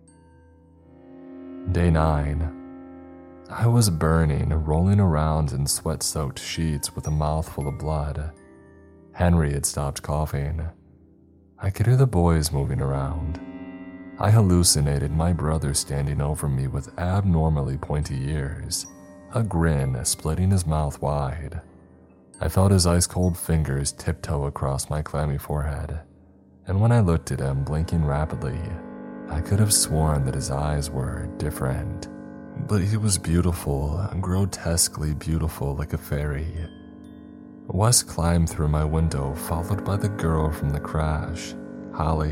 Day 9. I was burning, rolling around in sweat-soaked sheets with a mouthful of blood. Henry had stopped coughing. I could hear the boys moving around. I hallucinated my brother standing over me with abnormally pointy ears, a grin splitting his mouth wide. I felt his ice-cold fingers tiptoe across my clammy forehead, and when I looked at him blinking rapidly, I could have sworn that his eyes were different. But he was beautiful, grotesquely beautiful like a fairy. Wes climbed through my window, followed by the girl from the crash, Holly.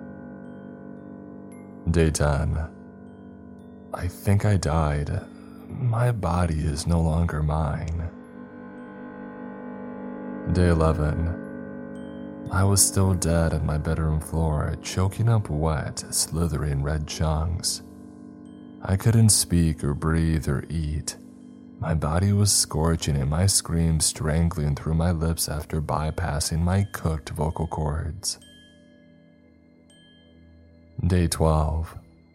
Day 10. I think I died. My body is no longer mine. Day 11. I was still dead on my bedroom floor, choking up wet, slithering red chunks. I couldn't speak or breathe or eat. My body was scorching and my screams strangling through my lips after bypassing my cooked vocal cords. Day 12.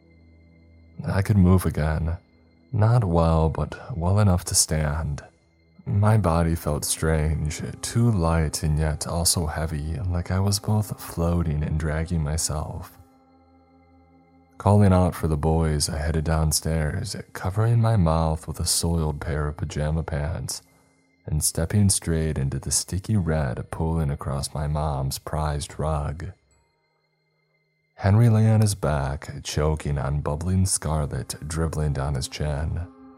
I could move again. Not well, but well enough to stand. My body felt strange, too light and yet also heavy, like I was both floating and dragging myself. Calling out for the boys, I headed downstairs, covering my mouth with a soiled pair of pajama pants, and stepping straight into the sticky red pooling across my mom's prized rug. Henry lay on his back, choking on bubbling scarlet dribbling down his chin.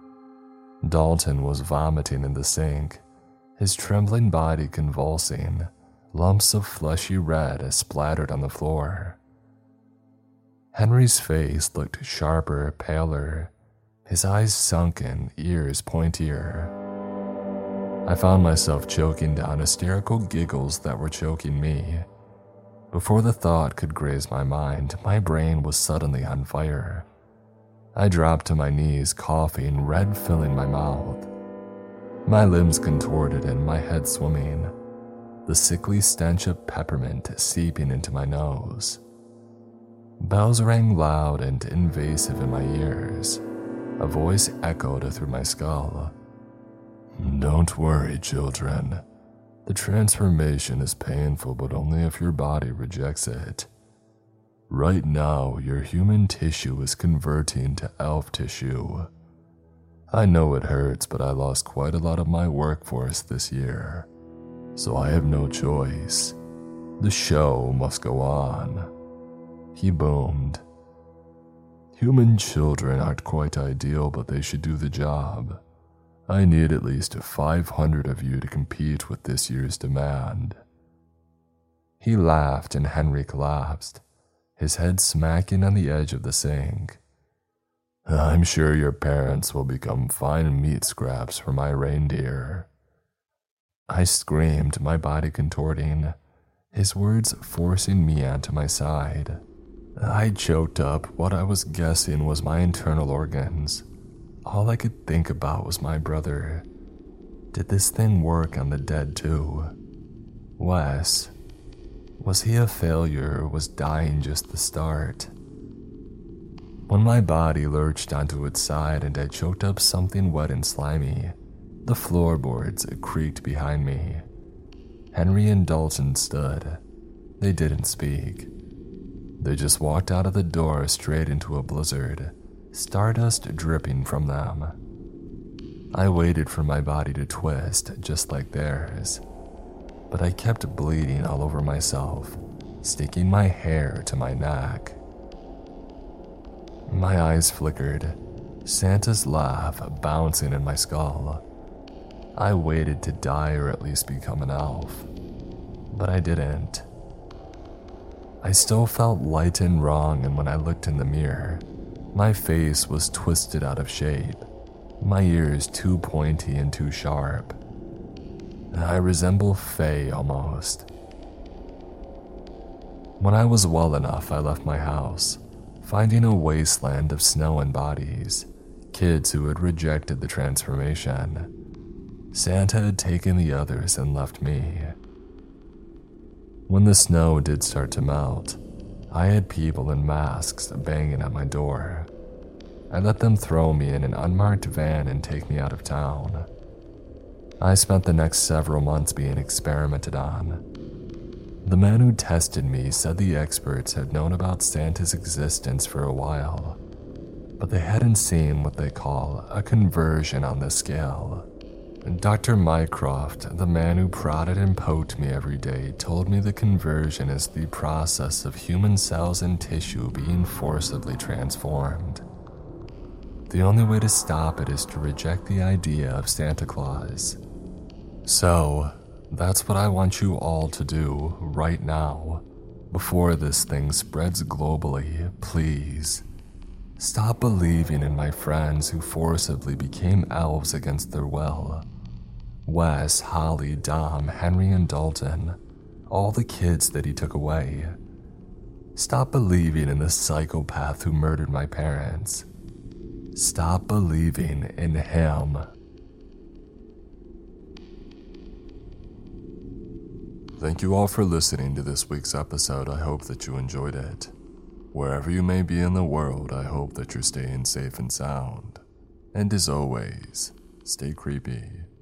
Dalton was vomiting in the sink, his trembling body convulsing, lumps of fleshy red splattered on the floor. Henry's face looked sharper, paler, his eyes sunken, ears pointier. I found myself choking down hysterical giggles that were choking me. Before the thought could graze my mind, my brain was suddenly on fire. I dropped to my knees, coughing, red filling my mouth. My limbs contorted and my head swimming, the sickly stench of peppermint seeping into my nose. Bells rang loud and invasive in my ears. A voice echoed through my skull. Don't worry, children. The transformation is painful, but only if your body rejects it. Right now, your human tissue is converting to elf tissue. I know it hurts, but I lost quite a lot of my workforce this year, so I have no choice. The show must go on. He boomed. Human children aren't quite ideal, but they should do the job. I need at least 500 of you to compete with this year's demand. He laughed and Henry collapsed, his head smacking on the edge of the sink. I'm sure your parents will become fine meat scraps for my reindeer. I screamed, my body contorting, his words forcing me onto my side. I choked up what I was guessing was my internal organs. All I could think about was my brother. Did this thing work on the dead too? Wes, was he a failure or was dying just the start? When my body lurched onto its side and I choked up something wet and slimy, the floorboards creaked behind me. Henry and Dalton stood. They didn't speak. They just walked out of the door straight into a blizzard, stardust dripping from them. I waited for my body to twist just like theirs, but I kept bleeding all over myself, sticking my hair to my neck. My eyes flickered, Santa's laugh bouncing in my skull. I waited to die or at least become an elf, but I didn't. I still felt light and wrong, and when I looked in the mirror, my face was twisted out of shape, my ears too pointy and too sharp. I resemble Faye almost. When I was well enough, I left my house, finding a wasteland of snow and bodies, kids who had rejected the transformation. Santa had taken the others and left me. When the snow did start to melt, I had people in masks banging at my door. I let them throw me in an unmarked van and take me out of town. I spent the next several months being experimented on. The man who tested me said the experts had known about Santa's existence for a while, but they hadn't seen what they call a conversion on this scale. Dr. Mycroft, the man who prodded and poked me every day, told me the conversion is the process of human cells and tissue being forcibly transformed. The only way to stop it is to reject the idea of Santa Claus. So, that's what I want you all to do right now. Before this thing spreads globally, please. Stop believing in my friends who forcibly became elves against their will. Wes, Holly, Dom, Henry, and Dalton. All the kids that he took away. Stop believing in the psychopath who murdered my parents. Stop believing in him. Thank you all for listening to this week's episode. I hope that you enjoyed it. Wherever you may be in the world, I hope that you're staying safe and sound. And as always, stay creepy.